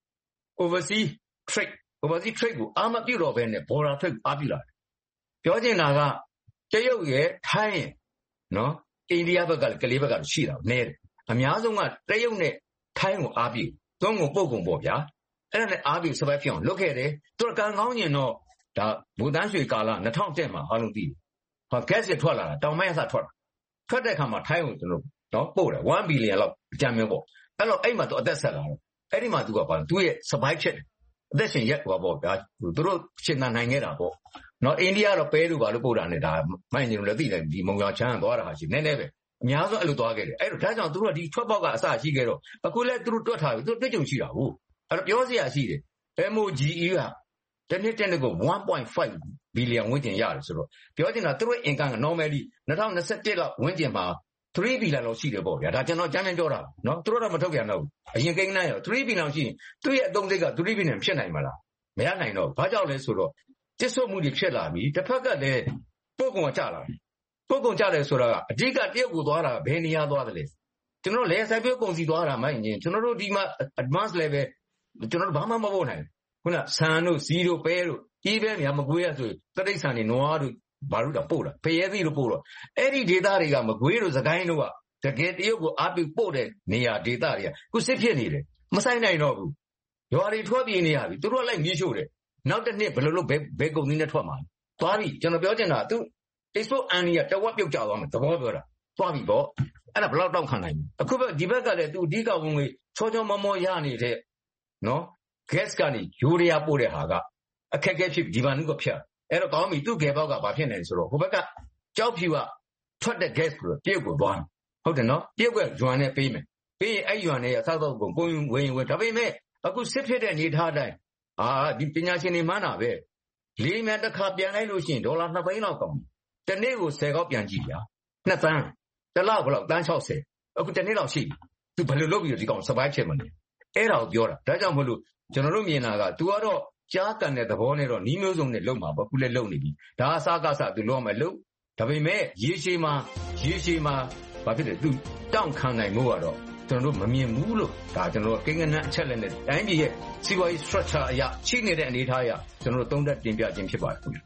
overseas trade overseas trade ကိုအာမပြုတော့ဘဲနဲ့ border trade အားပြုလာတယ်ပြောချင်တာကတရုတ်ရဲ့ထိုင်းရဲ့နော်အိန္ဒိယဘက်ကလည်းကလေးဘက်ကလည်းရှိတာနဲတယ်အများဆုံးကတရုတ်နဲ့ထိုင်းကိုအားပြုသုံးကုန်ပုတ်ကုန်ပေါ့ဗျာအဲ့ဒါနဲ့အားပြုစပိုက်ဖြစ်အောင်လုပ်ခဲ့တယ်သူကကံကောင်းရင်တော့ဒါဘူတန်းရွှေကာလ၂၀၀၁မှာအားလုံးသိတယ်ဟော gas ရထွက်လာတာတောင်ပိုင်းအစထွက်လာထွက်တဲ့အခါမှာထိုင်းကိုကျွန်တော်နော်ပို့တယ်one billion လောက်အကြမ်းမျိုးပေါ့အဲ့တော့အဲ့မှာသူအသက်ဆက်လာတယ်အဲ့ဒီမှာသူကဘာသူ့ရဲ့စပိုက်ဖြစ်တယ်အသက်ရှင်ရက်ဟောပေါ့ဗျာသူတို့ရှင်သန်နိုင်ခဲ့တာပေါ့နော်အိန္ဒိယတော့ပဲလို့ဘာလို့ပို့တာနဲ့ဒါမိုင်းနေလို့လည်းသိတယ်ဒီမုံရွာချမ်းသွားတာဟာရှိနည်းနည်းပဲအများဆုံးအဲ့လိုသွားခဲ့တယ်အဲ့တော့ဒါကြောင့်သူတို့ကဒီထွက်ပေါက်ကအစရှိခဲ့တော့အခုလည်းသူတို့တွက်ထားပြီသူတို့တွေ့ကြုံရှိတာဟုတ်အဲ့တော့ပြောစရာရှိတယ် M O G E ကတနေ့တနေ့ကိုone point five billion ဝန်းကျင်ရတယ်ဆိုတော့ပြောချင်တာသူတို့ income က normally၂၀၂၁လောက်ဝန်းကျင်မှာthree billion လောက်ရှိတယ်ပေါ့ဗျာဒါကျွန်တော်ကြမ်းကြမ်းပြောတာနော်သူတို့တော့မထုတ်ပြန်တော့ဘူးအရင်ကိန်းနိုင်ရောthree billion ရှိရင်သူ့ရဲ့အသုံးစိတ်ကthree billion ဖြစ်နိုင်မလားမရနိုင်တော့ဘာကြောင့်လဲဆိုတော့ကျဆုပ်မှုတွေဖြစ်လာပြီတစ်ဖက်ကလည်းပို့ကုန်ကကျလာပြီပို့ကုန်ကျတယ်ဆိုတာကအဓိကတရုတ်ကိုသွားတာဘယ်နေရာသွားတယ်လဲကျွန်တော်လေဆိုင်ပြောကုန်စီသွားတာမှရင်ကျွန်တော်တို့ဒီမှာ advanced level ကျွန်တော်တို့ဘာမှမပို့နိုင်ခုနဆန်တို့စီတို့ပဲတို့ကြီးပဲများမကွေးရဆိုတတိဆန်တွေနွားတို့ဘာလို့တော့ပို့တာဖရဲသီးတို့ပို့တော့အဲ့ဒီဒေသတွေကမကွေးတို့စကိုင်းတို့ကတကယ်တရုတ်ကိုအားပြုပို့တဲ့နေရာဒေသတွေကခုစစ်ဖြစ်နေတယ်မဆိုင်နိုင်တော့ဘူးရွာတွေထွက်ပြေးနေရပြီသူတို့ကလိုက်မြေးရှို့တယ်နောက်တစ်နှစ်ဘယ်လိုလုပ်ဘယ်ဘယ်ကုန်သီးနဲ့ထွက်မှာသွားပြီကျွန်တော်ပြောချင်တာသူ export အန်ဒီကတဝက်ပြုတ်ကျသွားမယ်သဘောပြောတာသွားပြီပေါ့အဲ့ဒါဘယ်လောက်တောက်ခံနိုင်လဲအခုပဲဒီဘက်ကလည်းသူအဓိကဝင်ငွေချောချောမောမောရနေတဲ့နော် gas ကနေယူရီးယားပို့တဲ့ဟာကအခက်အခဲဖြစ်ဒီဘာနုကဖြတ်အဲ့တော့ကောင်းပြီသူ့ကေဘောက်ကဘာဖြစ်နေလဲဆိုတော့ဟိုဘက်ကကြောက်ဖြူကထွက်တဲ့ gas ကိုတရုတ်ကိုသွားဟုတ်တယ်နော်တရုတ်ကယွမ်နဲ့ပေးမယ်ပေးရင်အဲ့ယွမ်နဲ့ရသောက်ကုန်ကိုဝင်ဝင်ဒါပေမဲ့အခုစစ်ဖြစ်တဲ့အနေထားတိုင်းအာဒီပညာရှင်တွေမှန်းတာပဲလေးမြန်တစ်ခါပြန်လိုက်လို့ရှိရင်ဒေါ်လာနှစ်သိန်းလောက်ကောင်းတနေ့ကိုဆယ်ကောက်ပြန်ကြည့်ဗျာနှစ်သန်းတစ်လောက်ဘယ်လောက်တန်း၆၀အခုတနေ့လောက်ရှိပြီသူဘယ်လိုလုပ်ပြီးဒီကောင် survive ဖြစ်မလဲအဲ့ဒါကိုပြောတာဒါကြောင့်မလို့ကျွန်တော်တို့မြင်တာက तू ကတော့ကြားကန်တဲ့သဘောနဲ့တော့နီးမျိုးစုံနဲ့လုံမှာပေါ့ခုလည်းလုံနေပြီဒါအစားကစား तू လုံမယ်လုံဒါပေမဲ့ရေရှည်မှာရေရှည်မှာဘာဖြစ်လဲ तू တောင့်ခံနိုင်မှုကတော့ကျွန်တော်တို့မမြင်ဘူးလို့ဒါကျွန်တော်တို့ကိန်းဂဏန်းအချက်လက်နဲ့တိုင်းပြည်ရဲ့စီးပွားရေး structure အရရှိနေတဲ့အနေအထားအရကျွန်တော်တို့သုံးသပ်တင်ပြခြင်းဖြစ်ပါတယ်ခင်ဗျာ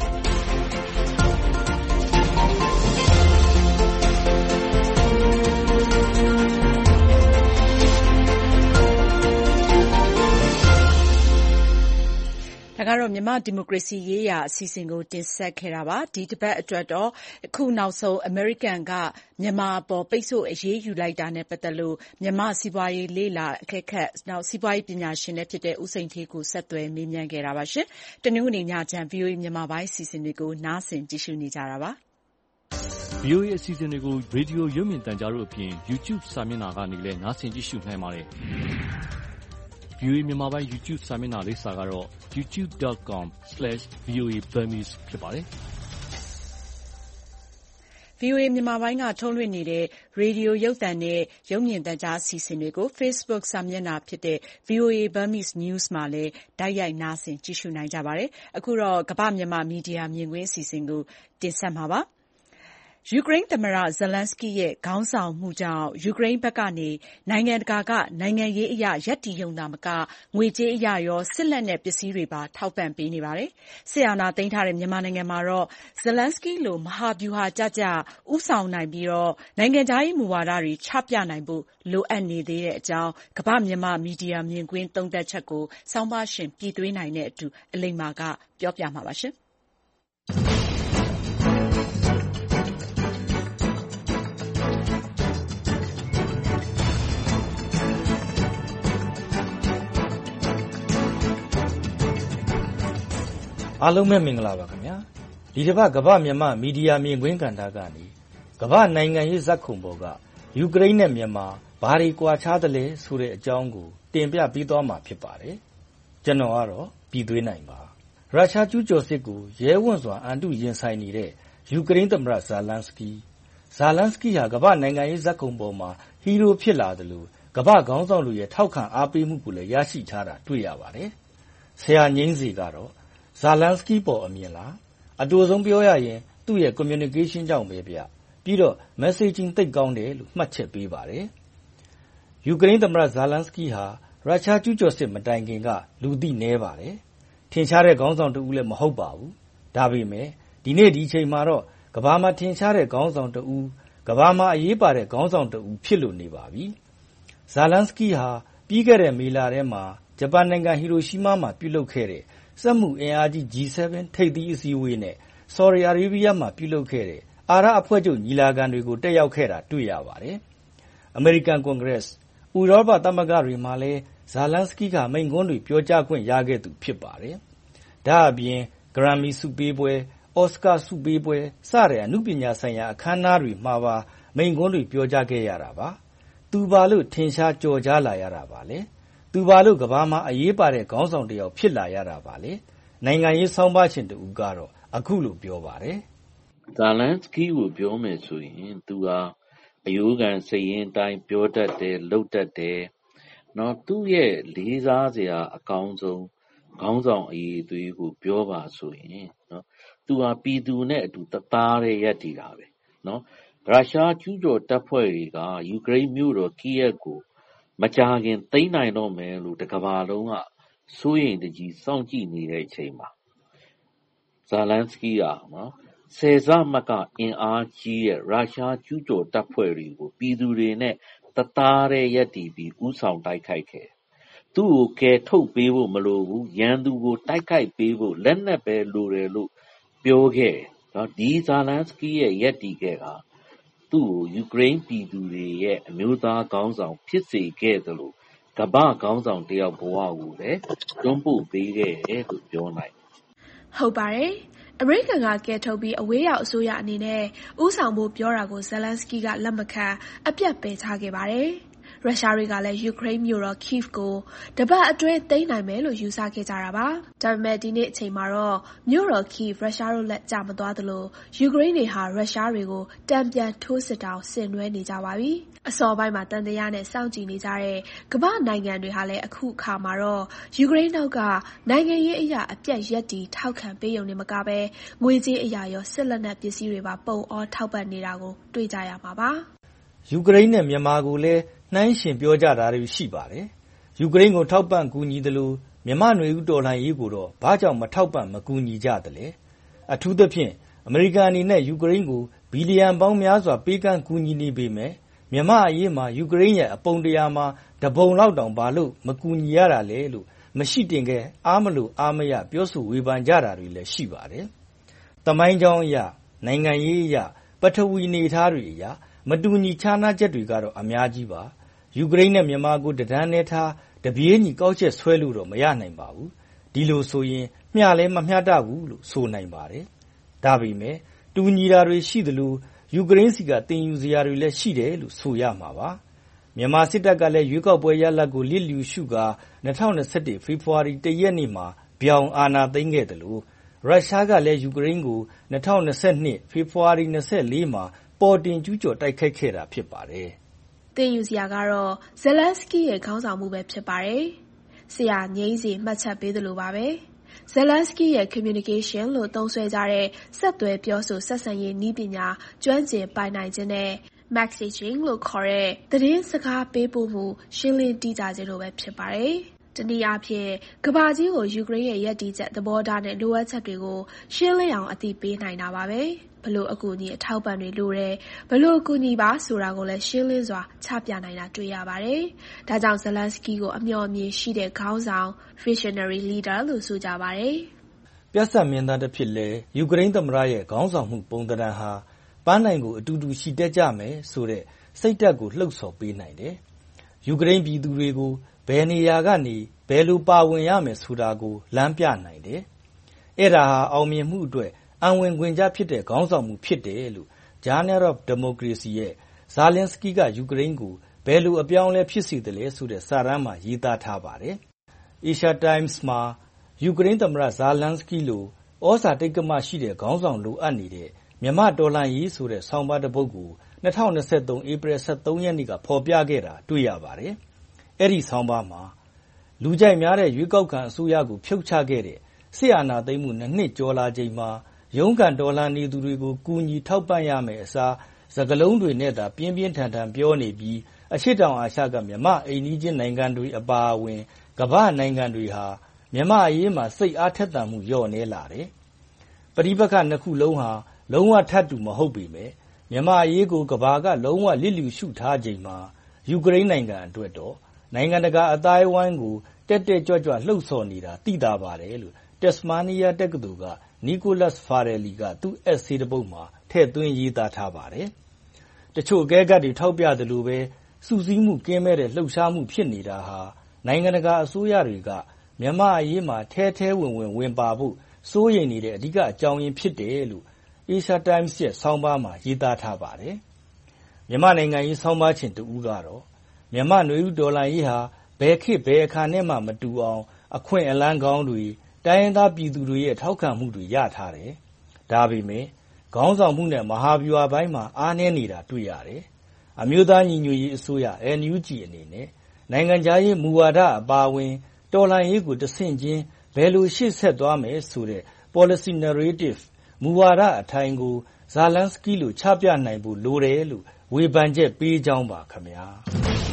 ဒါကတော့မြန်မာဒီမိုကရေစီရေးရာအစီအစဉ်ကိုတင်ဆက်ခဲ့တာပါဒီတစ်ပတ်အတွက်တော့အခုနောက်ဆုံးအမေရိကန်ကမြန်မာအပေါ်ပိတ်ဆို့အရေးယူလိုက်တာနဲ့ပတ်သက်လို့မြန်မာစီးပွားရေးလေ့လာအကဲခတ်နောက်စီးပွားရေးပညာရှင်လည်းဖြစ်တဲ့ဦးစိန်ဌေးကိုဆက်သွယ်မေးမြန်းခဲ့တာပါရှင်တနင်္ဂနွေညချမ်း ဗီအိုအေ မြန်မာပိုင်းအစီအစဉ်တွေကိုနားဆင်ကြည့်ရှုနေကြတာပါဗီအိုအေ အစီအစဉ်တွေကိုရေဒီယိုရုပ်မြင်သံကြားတို့အပြင် YouTube စာမျက်နှာကနေလည်းနားဆင်ကြည့်ရှုနိုင်ပါတယ်ဗီအိုအေမြန်မာပိုင်း YouTube စာမျက်နှာလိပ်စာကတော့ ยูทูบ ဒอท ကွန် စလက်ရှ် ဗီအိုအေ Burmese ဖြစ်ပါတယ်။ဗွီအိုအေမြန်မာပိုင်းကထုတ်လွှင့်နေတဲ့ရေဒီယိုရုပ်သံနဲ့ရုပ်မြင်သံကြားအစီအစဉ်တွေကို Facebook စာမျက်နှာဖြစ်တဲ့ ဗွီအိုအေ Burmese News မှာလည်းတိုက်ရိုက်နားဆင်ကြည့်ရှုနိုင်ကြပါတယ်။အခုတော့ကမ္ဘာ့မြန်မာမီဒီယာမြင်ကွင်းအစီအစဉ်ကိုတင်ဆက်မှာပါ။ယူကရိန်းသမ္မတ Zelenskyy ရဲ့ခေါင်းဆောင်မှုကြောင့်ယူကရိန်းဘက်ကနေနိုင်ငံတကာကနိုင်ငံရေးအရရပ်တည်ရုံသာမကငွေကြေးအရရောစစ်လက်နက်ပစ္စည်းတွေပါထောက်ပံ့ပေးနေပါတယ်။စစ်အာဏာသိမ်းထားတဲ့မြန်မာနိုင်ငံမှာတော့ Zelenskyy လိုမဟာဗျူဟာကျကျဦးဆောင်နိုင်ပြီးနိုင်ငံခြားရေးမူဝါဒတွေချပြနိုင်ဖို့လိုအပ်နေသေးတဲ့အကြောင်းကမ္ဘာ့မြန်မာမီဒီယာမြင်ကွင်းသုံးသပ်ချက်ကိုဆောင်းပါးရှင်ပြည်သွေးနိုင်နဲ့အတူအလိမ္မာကပြောပြမှာပါ။အားလုံးပဲမင်္ဂလာပါခင်ဗျာဒီတစ်ပတ်ကမ္ဘာမြန်မာမီဒီယာမြင်ကွင်းကဏ္ဍကနေကမ္ဘာနိုင်ငံရေးဇာတ်ခုံပေါ်ကယူကရိန်းနဲ့မြန်မာဘာတွေကွာခြားသလဲဆိုတဲ့အကြောင်းကိုတင်ပြပေးသွားမှာဖြစ်ပါတယ်ကျွန်တော်ကတော့ပြည်သွေးနိုင်ပါရုရှားကျူးကျော်စစ်ကိုရဲဝံ့စွာအန်တုရင်ဆိုင်နေတဲ့ယူကရိန်းသမ္မတဇာလန်စကီဇာလန်စကီဟာကမ္ဘာနိုင်ငံရေးဇာတ်ခုံပေါ်မှာဟီးရိုးဖြစ်လာတယ်လို့ကမ္ဘာခေါင်းဆောင်တွေရဲ့ထောက်ခံအားပေးမှုကိုလည်းရရှိထားတာတွေ့ရပါတယ်ဆရာငိမ့်စီကတော့ဇာလန်စကီပေါ်အမြင်လားအတူဆုံးပြောရရင်သူ့ရဲ့ communication ကြောင့်ပဲဗျပြီးတော့ messaging သိပ်ကောင်းတယ်လို့မှတ်ချက်ပေးပါတယ်ယူကရိန်းသမ္မတဇာလန်စကီဟာရုရှားကျူးကျော်စစ်မတိုင်ခင်ကလူသိနည်းပါတယ်ထင်ရှားတဲ့ခေါင်းဆောင်တူလည်းမဟုတ်ပါဘူးဒါပေမဲ့ဒီနေ့ဒီချိန်မှာတော့ကမ္ဘာမှာထင်ရှားတဲ့ခေါင်းဆောင်တူကမ္ဘာမှာအရေးပါတဲ့ခေါင်းဆောင်တူဖြစ်လို့နေပါပြီဇာလန်စကီဟာပြီးခဲ့တဲ့မေလထဲမှာဂျပန်နိုင်ငံဟီရိုရှီးမားမှာပြုလုပ်ခဲ့တဲ့စက်မှုအင်အားကြီး ဂျီ ဆဗန် ထိပ်သီးအစည်းအဝေးနဲ့ဆော်ဒီအာရေဗျမှာပြုလုပ်ခဲ့တဲ့အာရပ်အဖွဲ့ချုပ်ညီလာခံတွေကိုတက်ရောက်ခဲ့တာတွေ့ရပါတယ်။အမေရိကန်ကွန်ဂရက်ဥရောပသမဂ္ဂတွေမှာလည်းဇာလန်စကီကမိန့်ခွန်းတွေပြောကြားခွင့်ရခဲ့သူဖြစ်ပါတယ်။ဒါအပြင်ဂရမ်မီဆုပေးပွဲအော်စကာဆုပေးပွဲစတဲ့အမှုပညာဆိုင်ရာအခမ်းအနားတွေမှာပါမိန့်ခွန်းတွေပြောကြားခဲ့ရတာပါ။သူပါလို့ထင်ရှားကြော်ကြားလာရတာပါလေ။သူပါလို့ကမ္ဘာမှာအရေးပါတဲ့ခေါင်းဆောင်တစ်ယောက်ဖြစ်လာရတာပါလေနိုင်ငံရေးဆောင်းပါးရှင်တူကတော့အခုလိုပြောပါတယ်ဇာလန်စကီကိုပြောမယ်ဆိုရင်သူဟာအယိုးခံစိတ်ရင်းတိုင်းပြောတတ်တယ်လုပ်တတ်တယ်နော်သူ့ရဲ့လေးစားစရာအကောင်းဆုံးခေါင်းဆောင်အရေးသွေးကိုပြောပါဆိုရင်နော်သူဟာပြည်သူနဲ့အတူတသားတည်းရပ်တည်တာပဲနော်ရုရှားကျူးကျော်တပ်ဖွဲ့တွေကယူကရိန်းမြို့တော်ကီယက်ကိုမကြာခင်သိမ်းနိုင်တော့မယ်လို့တကမ္ဘာလုံးကစိုးရိမ်တကြီးစောင့်ကြည့်နေတဲ့အချိန်မှာဇာလန်စကီကနော်ဆယ်စမကအင်အားကြီးတဲ့ရုရှားကျူးကျော်တပ်ဖွဲ့တွေကိုပြည်သူတွေနဲ့တသားတည်းရပ်တည်ပြီးဥဆောင်တိုက်ခိုက်ခဲ့သူ့ကိုကယ်ထုတ်ပေးဖို့မလိုဘူးရန်သူကိုတိုက်ခိုက်ပေးဖို့လက်နက်ပဲလိုတယ်လို့ပြောခဲ့နော်ဒီဇာလန်စကီရဲ့ရပ်တည်ခဲ့တာသူ့ကိုယူကရိန်းပြည်သူတွေရဲ့အမျိုးသားခေါင်းဆောင်ဖြစ်စေခဲ့သလိုကမ္ဘာခေါင်းဆောင်တယောက်ဘဝကိုလည်းတွန်းပို့ပေးခဲ့တယ်လို့ပြောနိုင်ဟုတ်ပါတယ်အမေရိကန်ကကဲထုတ်ပြီးအဝေးရောက်အစိုးရအနေနဲ့ဥဆောင်ဖို့ပြောတာကိုဇယ်လန်စကီကလက်မခံအပြတ်ပယ်ချခဲ့ပါတယ်ရုရှားတွေကလည်းယူကရိန်းမြို့တော် Kyiv ကိုတပတ်အတွင်းသိမ်းနိုင်မယ်လို့ယူဆခဲ့ကြတာပါ။ဒါပေမဲ့ဒီနေ့အချိန်မှာတော့မြို့တော် Kyiv ရုရှားတို့လက်ကျမသွားသလိုယူကရိန်းတွေဟာရုရှားတွေကိုတံပြန်ထိုးစစ်တောင်ဆင်နွှဲနေကြပါပြီ။အစောပိုင်းမှာတန်တရားနဲ့စောင့်ကြည့်နေကြတဲ့ကမ္ဘာနိုင်ငံတွေဟာလည်းအခုအခါမှာတော့ယူကရိန်းနောက်ကနိုင်ငံရေးအရာအပြတ်ရက်တီထောက်ခံပေးရုံနဲ့မကပဲငွေကြေးအရာရောစစ်လက်နက်ပစ္စည်းတွေပါပုံအောထောက်ပံ့နေတာကိုတွေ့ကြရမှာပါ။ယူကရိန်းနဲ့မြန်မာကိုလည်းနှိုင်းရှင်ပြောကြတာတွေရှိပါတယ်။ယူကရိန်းကိုထောက်ပံ့ကူညီသလိုမြန်မာနွေဦးတော်လှန်ရေးကိုတော့ဘာကြောင့်မထောက်ပံ့မကူညီကြသလဲ။အထူးသဖြင့်အမေရိကန်အနေနဲ့ယူကရိန်းကိုဘီလီယံပေါင်းများစွာပေးကမ်းကူညီနေပေမဲ့မြန်မာအရေးမှာယူကရိန်းရဲ့အပုံတရားမှာတပုံလောက်တောင်ဘာလို့မကူညီရတာလဲလို့မရှိတင်ခဲ့အားမလို့အားမရပြောဆိုဝေဖန်ကြတာတွေလည်းရှိပါတယ်။သမိုင်းကြောင်းအရနိုင်ငံရေးအရပထဝီအနေအထားတွေအရမတူညီခြားနားချက်တွေကတော့အများကြီးပါယူကရိန်းနဲ့မြန်မာကိုတဒန်းနဲ့ထားတပြေးညီကောက်ချက်ဆွဲလို့တော့မရနိုင်ပါဘူးဒီလိုဆိုရင်မျှလဲမမျှတဘူးလို့ဆိုနိုင်ပါတယ်ဒါပေမဲ့တူညီတာတွေရှိသလိုယူကရိန်းစီကတင်ယူစရာတွေလည်းရှိတယ်လို့ဆိုရမှာပါမြန်မာစစ်တပ်ကလည်းရွေးကောက်ပွဲရလဒ်ကိုလစ်လျူရှုကာ၂၀၂၁ဖေဖော်ဝါရီ၁ရက်နေ့မှာပြောင်အာဏာသိမ်းခဲ့တယ်လို့ရုရှားကလည်းယူကရိန်းကို၂၀၂၂ဖေဖော်ဝါရီ၂၄မှာပေါ်တင်ကျူးကျော်တိုက်ခိုက်ခဲ့တာဖြစ်ပါတယ်။တင်ယူစရာကတော့ဇယ်လန်စကီရဲ့ခေါင်းဆောင်မှုပဲဖြစ်ပါတယ်။ဆရာငိမ့်စီမှတ်ချက်ပေးသလိုပါပဲ။ Zelensky ရဲ့ communication လို့သုံးစွဲကြတဲ့ဆက်သွယ်ပြောဆိုဆက်ဆံရေးနည်းပညာကျွမ်းကျင်ပိုင်နိုင်ခြင်းနဲ့ messaging လို့ခေါ်တဲ့သတင်းစကားပေးပို့မှုရှင်းလင်းတိကျခြင်းတို့ပဲဖြစ်ပါတယ်။တနည်းအားဖြင့်ကမ္ဘာကြီးကိုယူကရိန်းရဲ့ရည်တည်ချက်သဘောထားနဲ့လိုအပ်ချက်တွေကိုရှင်းလင်းအောင်အသိပေးနိုင်တာပါပဲ။ဘလို့အကူအညီအထောက်ပံ့တွေလိုတယ်ဘလို့အကူအညီပါဆိုတာကိုလည်းရှင်းလင်းစွာချပြနိုင်တာတွေ့ရပါတယ်။ဒါကြောင့် Zelensky ကိုအမျှော်အမြင်ရှိတဲ့ခေါင်းဆောင် visionary leader လို့ဆိုကြပါတယ်။ပြဿနာမြင်သားတစ်ဖြစ်လဲယူကရိန်းသမ္မတရဲ့ခေါင်းဆောင်မှုပုံသဏ္ဍာန်ဟာပန်းနိုင်ကိုအတူတူရှိတတ်ကြမယ်ဆိုတဲ့စိတ်ဓာတ်ကိုလှုပ်ဆော်ပေးနိုင်တယ်။ယူကရိန်းပြည်သူတွေကိုဘယ်နေရာကနေဘယ်လိုပါဝင်ရမယ်ဆိုတာကိုလမ်းပြနိုင်တယ်။အဲ့ဒါဟာအောင်မြင်မှုအတွက်အံဝင်ခွင်ကျဖြစ်တဲ့ခေါင်းဆောင်မှုဖြစ်တယ်လို့ Journal of Democracy ရဲ့ Zelensky ကယူကရိန်းကိုဘယ်လိုအပြောင်းလဲဖြစ်စေတယ်လဲဆိုတဲ့စာတမ်းမှာရေးသားထားပါတယ်။ Asia Times မှာယူကရိန်းသမ္မတ Zelensky လိုဩဇာတိတ်ကမရှိတဲ့ခေါင်းဆောင်လိုအပ်နေတဲ့မြန်မာတော်လှန်ရေးဆိုတဲ့ဆောင်းပါးတစ်ပုဒ်ကို၂၀၂၃ ဧပြီ၁၃ရက်နေ့ကဖော်ပြခဲ့တာတွေ့ရပါတယ်။အဲ့ဒီဆောင်းပါးမှာလူကြိုက်များတဲ့ရွေးကောက်ခံအစိုးရကိုဖြုတ်ချခဲ့တဲ့စစ်အာဏာသိမ်းမှုနှစ်နှစ်ကျော်လာချိန်မှာရုန်းကန်တော်လှန်နေသူတွေကိုကူညီထောက်ပံ့ရမယ်အစားစကားလုံးတွေနဲ့သာပြင်းပြင်းထန်ထန်ပြောနေပြီးအရှေ့တောင်အာရှကမြန်မာအိမ်နီးချင်းနိုင်ငံတွေအပါအဝင်ကမ္ဘာနိုင်ငံတွေဟာမြန်မာအရေးမှာစိတ်အားထက်သန်မှုလျော့နေလာတယ်။ပဋိပက္ခနှစ်ခုလုံးဟာလုံးဝထပ်တူမဟုတ်ပေမဲ့မြန်မာအရေးကိုကမ္ဘာကလုံးဝလစ်လျူရှုထားချိန်မှာယူကရိန်းနိုင်ငံအတွက်တော့နိုင်ငံတကာအသိုင်းအဝိုင်းကိုတက်တက်ကြွကြွလှုပ်ဆော်နေတာသိသာပါတယ်လို့တက်စမာနီးယားတက္ကသိုလ်ကနီကိုလတ်ဖာရယ်လီကသူ့အက်ဆေးတစ်ပုဒ်မှာထည့်သွင်းရေးသားထားပါတယ်။တချို့အကဲခတ်တွေထောက်ပြသလိုပဲစူးစီးမှုကင်းမဲ့တဲ့လှုပ်ရှားမှုဖြစ်နေတာဟာနိုင်ငံတကာအစိုးရတွေကမြန်မာအရေးမှာထဲထဲဝင်ဝင်ဝင်ပါဖို့စိုးရိမ်နေတဲ့အဓိကအကြောင်းရင်းဖြစ်တယ်လို့ Asia Times ရဲ့ဆောင်းပါးမှာရေးသားထားပါတယ်။မြန်မာနိုင်ငံရေးဆောင်းပါးရှင်တဦးကတော့မြန်မာနွေဦးတော်လှန်ရေးဟာဘယ်ခေတ်ဘယ်အခါနဲ့မှမတူအောင်အခွင့်အလမ်းကောင်းတွေတိုင်းရင်းသားပြည်သူတွေရဲ့ထောက်ခံမှုတွေရထားတယ်။ဒါပေမဲ့ခေါင်းဆောင်မှုနဲ့မဟာဗျူဟာပိုင်းမှာအားနည်းနေတာတွေ့ရတယ်။အမျိုးသားညီညွတ်ရေးအစိုးရ N U G အနေနဲ့နိုင်ငံခြားရေးမူဝါဒအပါအဝင်တော်လှန်ရေးကိုတဆင့်ချင်းဘယ်လိုရှေ့ဆက်သွားမယ်ဆိုတဲ့ policy narrative မူဝါဒအထိုင်ကို Zelensky လိုချပြနိုင်ဖို့လိုတယ်လို့ဝေဖန်ချက်ပေးကြောင်းပါခင်ဗျာ။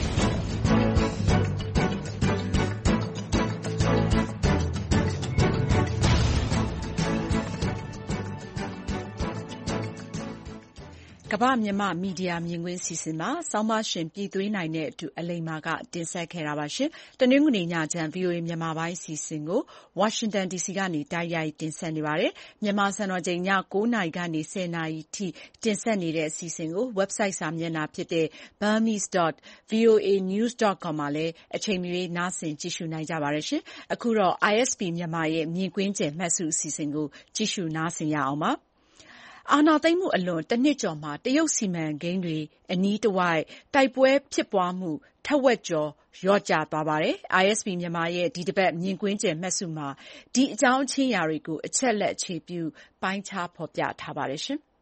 ကမ္ဘာမြန်မာမီဒီယာမြင်ကွင်းစီစဉ်မှာဆောင်းပါးရှင်ပြည်သွေးနိုင်နဲ့အတူအလိမ္မာကတင်ဆက်ခဲ့တာပါရှင်။တနင်္ဂနွေညချမ်း ဗွီအိုအေမြန်မာပိုင်းစီစဉ်ကိုဝါရှင်တန်ဒီစီကနေတိုက်ရိုက်တင်ဆက်နေပါတယ်။မြန်မာစံတော်ချိန်ည၉နာရီကနေ၁၀နာရီထိတင်ဆက်နေတဲ့အစီအစဉ်ကို website စာမျက်နှာဖြစ်တဲ့ burmese dot voa news dot com မှာလည်းအချိန်မရွေးနားဆင်ကြည့်ရှုနိုင်ကြပါတယ်ရှင်။အခုတော့ I S P မြန်မာရဲ့မြင်ကွင်းကျယ်မှတ်စုအစီအစဉ်ကိုကြည့်ရှုနားဆင်ရအောင်ပါ။အာဏာသိမ်းမှုအလွန်တနှစ်ကျော်မှာတရုတ်စီမံကိန်းတွေအနီးတစ်ဝိုက်တိုက်ပွဲဖြစ်ပွားမှုထက်ဝက်ကျော်လျော့ကျသွားပါတယ်။ I S P မြန်မာရဲ့ဒီတစ်ပတ်မြင်ကွင်းကျယ်မှတ်စုမှာဒီအကြောင်းအချင်းအရာတွေကိုအချက်လက်အခြေပြုပိုင်းခြားဖော်ပြထားပါတယ်ရှင်။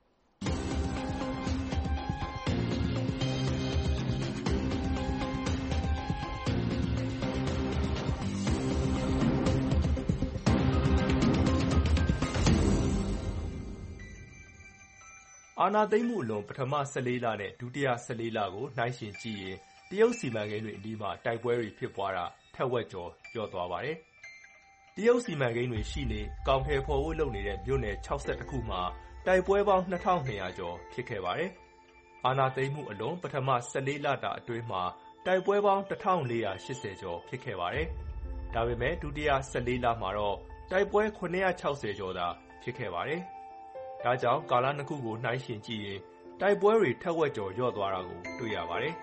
အာဏာသိမ်းမှုအလွန်ပထမ၁၄လနဲ့ဒုတိယ၁၄လကိုနှိုင်းယှဉ်ကြည့်ရင်တရုတ်စီမံကိန်းတွေအနီးမှာတိုက်ပွဲတွေဖြစ်ပွားတာထက်ဝက်ကျော်လျော့သွားပါတယ်။တရုတ်စီမံကိန်းတွေရှိနေ၊အကောင်အထည်ဖော်ဖို့လုပ်နေတဲ့မြို့နယ်၆၁ခုမှာတိုက်ပွဲပေါင်းနှစ်ထောင်နှစ်ရာကျော်ဖြစ်ခဲ့ပါတယ်။အာဏာသိမ်းမှုအလွန်ပထမ၁၄လတာအတွင်းမှာတိုက်ပွဲပေါင်းတစ်ထောင်လေးရာရှစ်ဆယ်ကျော်ဖြစ်ခဲ့ပါတယ်။ဒါပေမဲ့ဒုတိယ၁၄လမှာတော့တိုက်ပွဲခုနှစ်ရာခြောက်ဆယ်ကျော်သာဖြစ်ခဲ့ပါတယ်။ဒါကြောင့်ကာလနှစ်ခုကိုနှိုင်းယှဉ်ကြည့်ရင်တိုက်ပွဲတွေထက်ဝက်ကျော်လျော့သွားတာကိုတွေ့ရပါတယ်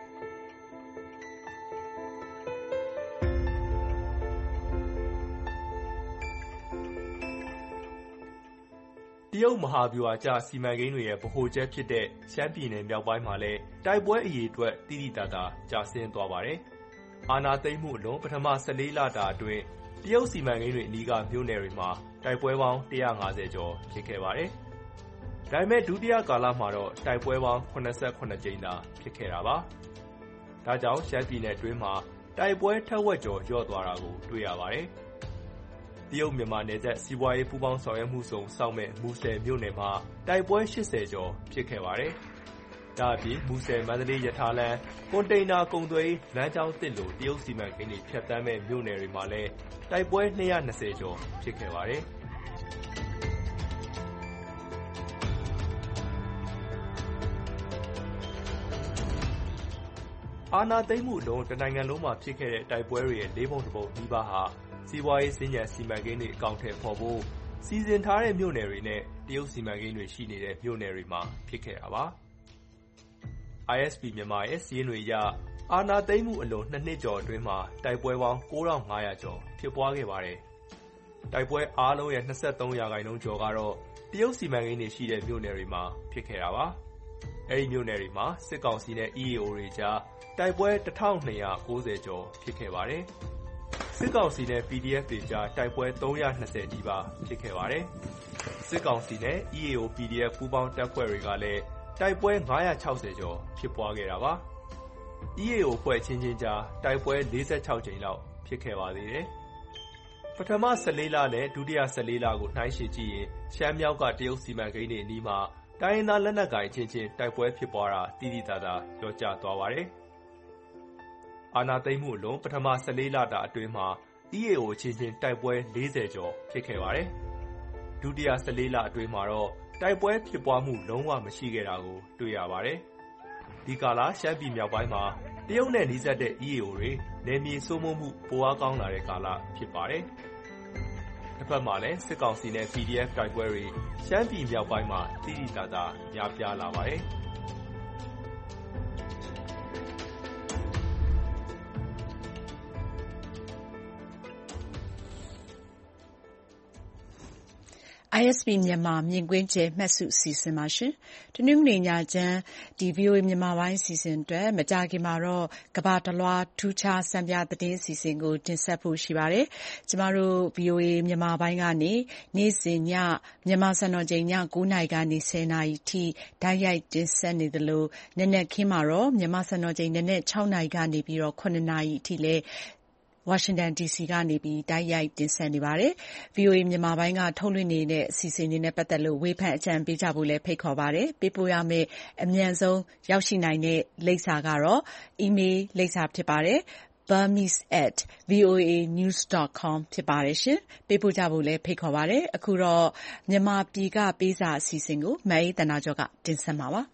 ။တရုတ်မဟာဗျူဟာကျစီမံကိန်းတွေရဲ့ဗဟိုချက်ဖြစ်တဲ့ရှမ်းပြည်နယ်မြောက်ပိုင်းမှာလည်းတိုက်ပွဲအရေအတွက်သိသိသာသာကျဆင်းသွားပါတယ်။အာဏာသိမ်းမှုအလွန်ပထမ၁၄လတာအတွင်းတရုတ်စီမံကိန်းတွေအနီးကမြို့နယ်တွေမှာတိုက်ပွဲပေါင်းတစ်ရာငါးဆယ်ကျော်ဖြစ်ခဲ့ပါတယ်။ဒါပေမဲ့ဒုတိယကာလမှာတော့တိုက်ပွဲပေါင်း၇၇ကြိမ်သာဖြစ်ခဲ့တာပါ။ဒါကြောင့်ရှမ်းပြည်နယ်အတွင်းမှာတိုက်ပွဲထက်ဝက်ကျော်လျော့သွားတာကိုတွေ့ရပါတယ်။တရုတ်မြန်မာနယ်စပ်စီးပွားရေးပူးပေါင်းဆောင်ရွက်မှုစုံစောင့်မဲ့မူဆယ်မြို့နယ်မှာတိုက်ပွဲရှစ်ဆယ်ကျော်ဖြစ်ခဲ့ပါတယ်။ဒါ့အပြင်မူဆယ်မန္တလေးရထားလမ်းကွန်တိန်နာကုန်သွယ်ရေးလမ်းကြောင်းသစ်လိုတရုတ်စီမံကိန်းတွေဖြတ်သန်းမဲ့မြို့နယ်တွေမှာလည်းတိုက်ပွဲနှစ်ရာနှစ်ဆယ်ကျော်ဖြစ်ခဲ့ပါတယ်။အာဏာသိမ်းမှုအလွန်တနိုင်ငံလုံးမှာဖြစ်ခဲ့တဲ့တိုက်ပွဲတွေရဲ့လေးပုံတစ်ပုံနီးပါးဟာစီးပွားရေးစင်ကြံစီမံကိန်းတွေအကောင်အထည်ဖော်ဖို့စီစဉ်ထားတဲ့မြို့နယ်တွေနဲ့တရုတ်စီမံကိန်းတွေရှိနေတဲ့မြို့နယ်တွေမှာဖြစ်ခဲ့တာပါ။ အိုင် အက်စ် ပီ မြန်မာရဲ့စာရင်းတွေအရအာဏာသိမ်းမှုအလွန်နှစ်နှစ်ကျော်အတွင်းမှာတိုက်ပွဲပေါင်းကိုးထောင်ငါးရာကျော်ဖြစ်ပွားခဲ့ပါတယ်။တိုက်ပွဲအားလုံးရဲ့နှစ်ဆယ့်သုံးရာခိုင်နှုန်းကျော်ကတော့တရုတ်စီမံကိန်းတွေရှိတဲ့မြို့နယ်တွေမှာဖြစ်ခဲ့တာပါ။အဲဒီမြို့နယ်တွေမှာစစ်ကောင်စီနဲ့ အီ အေ အို တွေကြားတိုက်ပွဲတစ်ထောင်နှစ်ရာကိုးဆယ်ကျော်ဖြစ်ခဲ့ပါတယ်။စစ်ကောင်စီနဲ့ ပီ ဒီ အက်ဖ် တွေကြားတိုက်ပွဲသုံးရာနှစ်ဆယ်နီးပါးဖြစ်ခဲ့ပါတယ်။စစ်ကောင်စီနဲ့ အီ အေ အို ပီ ဒီ အက်ဖ် ပူးပေါင်းတပ်ဖွဲ့တွေကလည်းတိုက်ပွဲငါးရာခြောက်ဆယ်ကျော်ဖြစ်ပွားခဲ့တာပါ။ အီ အေ အို အဖွဲ့ချင်းချင်းကြားတိုက်ပွဲလေးဆယ့်ခြောက်ကြိမ်လောက်ဖြစ်ခဲ့ပါသေးတယ်။ပထမဆယ့်လေးလနဲ့ဒုတိယဆယ့်လေးလကိုနှိုင်းယှဉ်ကြည့်ရင်ရှမ်းမြောက်ကတရုတ်စီမံကိန်းတွေအနီးမှာတိုင်းရင်းသားလက်နက်ကိုင်အချင်းချင်းတိုက်ပွဲဖြစ်ပွားတာသိသိသာသာလျော့ကျသွားပါတယ်။အာဏာသိမ်းမှုအလွန်ပထမဆယ့်လေးလတာအတွင်းမှာ အီ အေ အို အချင်းချင်းတိုက်ပွဲလေးဆယ်ကျော်ဖြစ်ခဲ့ပါတယ်။ဒုတိယဆယ့်လေးလအတွင်းမှာတော့တိုက်ပွဲဖြစ်ပွားမှုလုံးဝမရှိခဲ့တာကိုတွေ့ရပါတယ်။ဒီကာလရှမ်းပြည်မြောက်ပိုင်းမှာတရုတ်နဲ့နီးစပ်တဲ့ အီ အေ အို တွေနယ်မြေစိုးမိုးမှုပိုအားကောင်းလာတဲ့ကာလဖြစ်ပါတယ်။တစ်ဖက်မှာလည်းစစ်ကောင်စီနဲ့ ပီ ဒီ အက်ဖ် တိုက်ပွဲတွေရှမ်းပြည်မြောက်ပိုင်းမှာသိသိသာသာများပြားလာပါတယ်။အိုင် အက်စ် ပီ မြန်မာမြင်ကွင်းကျယ်မှတ်စုအစီအစဉ်ပါရှင်။တနင်္ဂနွေညချမ်းဒီ ဗွီအိုအေမြန်မာပိုင်းအစီအစဉ်အတွက်မကြာခင်မှာတော့ကမ္ဘာတလွှားထူးခြားစံပြသတင်းအစီအစဉ်ကိုတင်ဆက်ဖို့ရှိပါတယ်။ကျမတို့ ဗွီအိုအေမြန်မာပိုင်းကနေနေ့စဉ်ညမြန်မာစံတော်ချိန်ညကိုးနာရီကနေဆယ်နာရီထိတိုက်ရိုက်တင်ဆက်နေသလိုနက်နက်ခင်းမှာတော့မြန်မာစံတော်ချိန်နက်နက်ခြောက်နာရီကနေပြီးတော့ခုနှစ်နာရီအထိလည်းဝါရှင်တန် ဒီ စီ ကနေပြီးတိုက်ရိုက်တင်ဆက်နေပါတယ်။ ဗွီအိုအေမြန်မာပိုင်းကထုတ်လွှင့်နေတဲ့အစီအစဉ်တွေနဲ့ပတ်သက်လို့ဝေဖန်အကြံပေးကြဖို့လည်းဖိတ်ခေါ်ပါတယ်။ပေးပို့ရမယ့်အမြန်ဆုံးရောက်ရှိနိုင်တဲ့လိပ်စာကတော့ email လိပ်စာဖြစ်ပါတယ်။ burmese at voanews dot com ဖြစ်ပါတယ်ရှင်။ပေးပို့ကြဖို့လည်းဖိတ်ခေါ်ပါတယ်။အခုတော့မြန်မာပြည်ကပေးစာအစီအစဉ်ကိုမအေးသန္တာကျော်ကတင်ဆက်မှာပါ။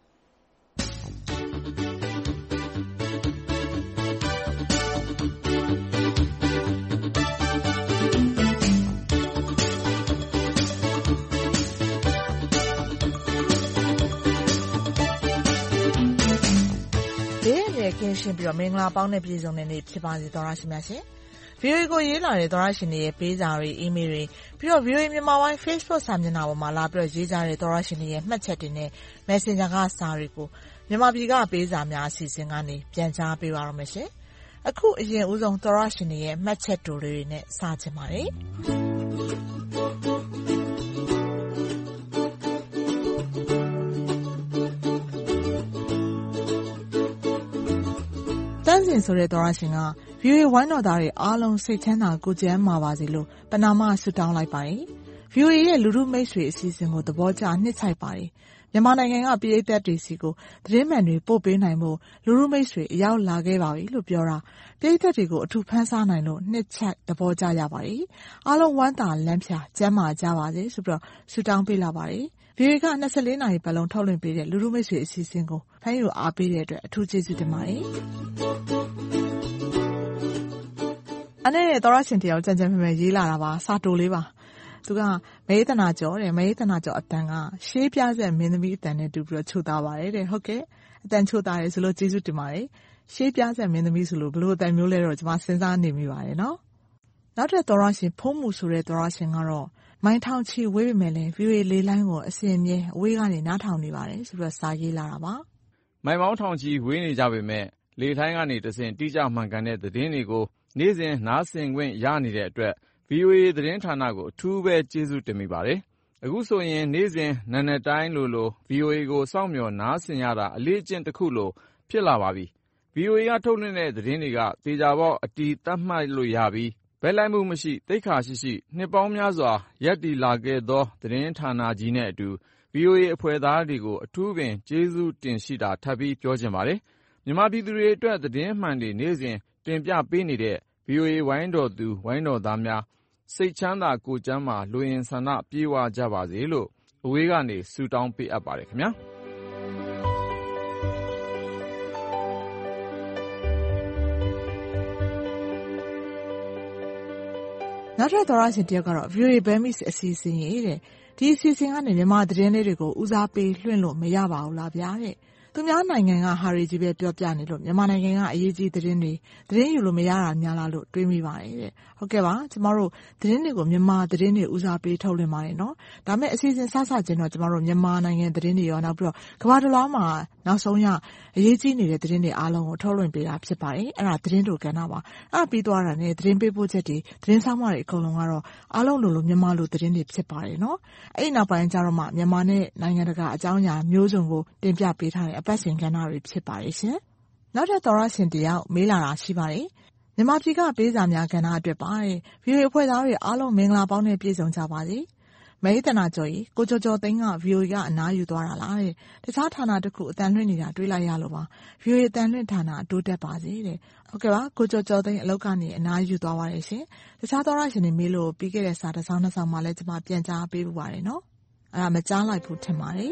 ကင်းရှင်းပြီးတော့မင်္ဂလာပေါင်းနဲ့ပြည့်စုံတဲ့နေ့ဖြစ်ပါစေသောရရှိမြရှင်။ ဗီအိုအေကိုရေးလာတဲ့သောရရှင်တွေရဲ့ပေးစာတွေအီးမေးလ်တွေပြီးတော့ ဗီအိုအေမြန်မာပိုင်း Facebook စာမျက်နှာပေါ်မှာလာပြီးတော့ရေးကြတဲ့သောရရှင်တွေရဲ့မှတ်ချက်တွေနဲ့ Messenger ကစာတွေကိုမြန်မာပြည်ကပေးစာများအစီအစဉ်ကနေပြန်ကြားပေးပါရမရှင်။အခုအရင်ဦးဆုံးသောရရှင်တွေရဲ့မှတ်ချက်တိုတွေနဲ့စချင်ပါတယ်။တန်းစင်ဆိုတဲ့သောရရှင်က ဗီအိုအေဝိုင်းတော်သားတွေအားလုံးစိတ်ချမ်းသာကိုယ်ကျန်းမာပါစေလို့ပဏာမဆုတောင်းလိုက်ပါတယ်။ ဗီအိုအေရဲ့လူထုမိတ်ဆွေအစီအစဉ်ကိုသဘောကျနှစ်ဆိုင်ပါတယ်။မြန်မာနိုင်ငံကပြည်သက်တွေစီကိုသတင်းမှန်တွေပို့ပေးနိုင်ဖို့လူထုမိတ်ဆွေအရောက်လာခဲ့ပါပြီလို့ပြောတာပြည်သက်တွေကိုအထူးဖန်ဆားနိုင်လို့နှစ်ချက်သဘောကျရပါတယ်။အားလုံးဝမ်းသာလမ်းဖြာကျန်းမာကြပါစေဆိုပြီးတော့ဆုတောင်းပေးလာပါတယ်။ဗီအိုအေကနှစ်十四နာရီပတ်လုံးထုတ်လွှင့်ပေးတဲ့လူထုမိတ်ဆွေအစီအစဉ်ကိုဖန်ယူအားပေးတဲ့အတွက်အထူးကျေးဇူးတင်ပါတယ်။အဲ့နဲ့သောရရှင်တယောက်ကြံကြံဖန်ဖန်ရေးလာတာပါစာတိုလေးပါသူကမေးသနာကျော်တဲ့မေးသနာကျော်အတန်ကရှေးပြဆက်မင်းသမီးအတန်နဲ့တူပြီးတော့ချိုသားပါတယ်တဲ့ဟုတ်ကဲ့အတန်ချိုသားရဲဆိုလို့ကျေးဇူးတင်ပါတယ်ရှေးပြဆက်မင်းသမီးဆိုလို့ဘလို့အတန်မျိုးလဲတော့ကျွန်မစဉ်းစားနေမိပါတယ်နော်နောက်တဲ့သောရရှင်ဖုံးမှုဆိုတဲ့သောရရှင်ကတော့မိုင်းထောင်ချီဝေးပေမဲ့လည်း ဗီအိုအေ လေးလိုင်းကိုအစင်မြဲအဝေးကနေနားထောင်နေပါတယ်ဆိုပြီးတော့စာရေးလာတာပါမိုင်းမောင်းထောင်ချီဝေးနေကြပေမဲ့လေထိုင်းကနေတဆင်တိကျမှန်ကန်တဲ့သတင်းတွေကိုနေ့စဉ်နားဆင်ခွင့်ရနေတဲ့အတွက် ဗီအိုအေ သတင်းဌာနကိုအထူးပဲကျေးဇူးတင်မိပါတယ်။အခုဆိုရင်နေ့စဉ်နာနက်တိုင်းလိုလို ဗီအိုအေ ကိုစောင့်မျှော်နားဆင်ရတာအလေးအကျင့်တစ်ခုလိုဖြစ်လာပါပြီ။ ဗီအိုအေ ကထုတ်လွှင့်တဲ့သတင်းတွေကသေချာပေါက်အတည်သတ်မှတ်လို့ရပြီးဘက်လိုက်မှုမရှိသိက္ခာရှိရှိနှစ်ပေါင်းများစွာရပ်တည်လာခဲ့သောသတင်းဌာနကြီးနဲ့အတူ ဗီအိုအေ အဖွဲ့သားတွေကိုအထူးပင်ကျေးဇူးတင်ရှိတာထပ်ပြီးပြောချင်ပါတယ်။မြန်မာပြည်သူတွေအတွက်သတင်းမှန်တွေနေ့စဉ်တင်ပြပေးနေတဲ့ ဗီအိုအေ ဝိုင်းတော်သူဝိုင်းတော်သားများစိတ်ချမ်းသာကိုယ်ကျန်းမာလိုအင်ဆန္ဒပြေဝကြပါစေလို့အဝေးကနေဆုတောင်းပေးအပ်ပါတယ်ခင်ဗျာ။နောက်ထပ်သောရရှင်တယောက်ကတော့ ဗီအိုအေ Burmese အစီအစဉ်ရေးတဲ့ဒီအစီအစဉ်ကနေမြန်မာသတင်းလေးတွေကိုဦးစားပေးလွှင့်လို့မရပါဘူးလားဗျာတဲ့သူများနိုင်ငံကဟာရီကြီးပဲပြောပြနေလို့မြန်မာနိုင်ငံကအရေးကြီးသတင်းတွေသတင်းယူလို့မရတာများလားလို့တွေးမိပါတယ်တဲ့ဟုတ်ကဲ့ပါကျမတို့သတင်းတွေကိုမြန်မာသတင်းတွေဦးစားပေးထုတ်လွှင့်ပါတယ်နော်ဒါမဲ့အစီအစဉ်စစချင်းတော့ကျမတို့မြန်မာနိုင်ငံသတင်းတွေရောနောက်ပြီးတော့ကမ္ဘာတစ်လွှားမှာနောက်ဆုံးရအရေးကြီးနေတဲ့သတင်းတွေအားလုံးကိုထုတ်လွှင့်ပေးတာဖြစ်ပါတယ်အဲ့ဒါသတင်းတို့ကဏ္ဍပါအဲ့ဒါပြီးသွားတာနဲ့သတင်းပေးပို့ချက်တွေသတင်းဆောင်မတွေအကုန်လုံးကတော့အားလုံးလိုလိုမြန်မာလိုသတင်းတွေဖြစ်ပါတယ်နော်အဲ့ဒီနောက်ပိုင်းကျတော့မှမြန်မာနဲ့နိုင်ငံတကာအကြောင်းအရာမျိုးစုံကိုတင်ပြပေးထားတဲ့အပတ်စဉ်ကဏ္ဍတွေဖြစ်ပါတယ်ရှင်နောက်ထပ်သောရရှင်တယောက်မေးလာတာရှိပါတယ်မြန်မာပြည်ကပေးစာများကဏ္ဍအတွက်ပါတဲ့ဗီအိုအေအဖွဲ့သားတွေအားလုံးမင်္ဂလာပေါင်းနဲ့ပြည့်စုံကြပါစေမဲတနာကျော်ကြီးကိုကျော်ကျော်သိန်းက ဗီအိုအေ ကအနားယူသွားတာလားတဲ့တခြားဌာနတစ်ခုအတန်လွှင့်နေတာတွေးလိုက်ရလို့ပါ ဗီအိုအေ အတန်လွှင့်ဌာနတိုးတက်ပါစေတဲ့ဟုတ်ကဲ့ပါကိုကျော်ကျော်သိန်းအလောက်ကနေအနားယူသွားပါတယ်ရှင်တခြားသောရရှင်တွေမေးလို့ပြီးခဲ့တဲ့စာတစ်စောင်းနှစ်စောင်းမှလည်းကျွန်မပြန်ကြားပေးပူပါတယ်နော်အဲ့ဒါမကြားလိုက်ဘူးထင်ပါတယ်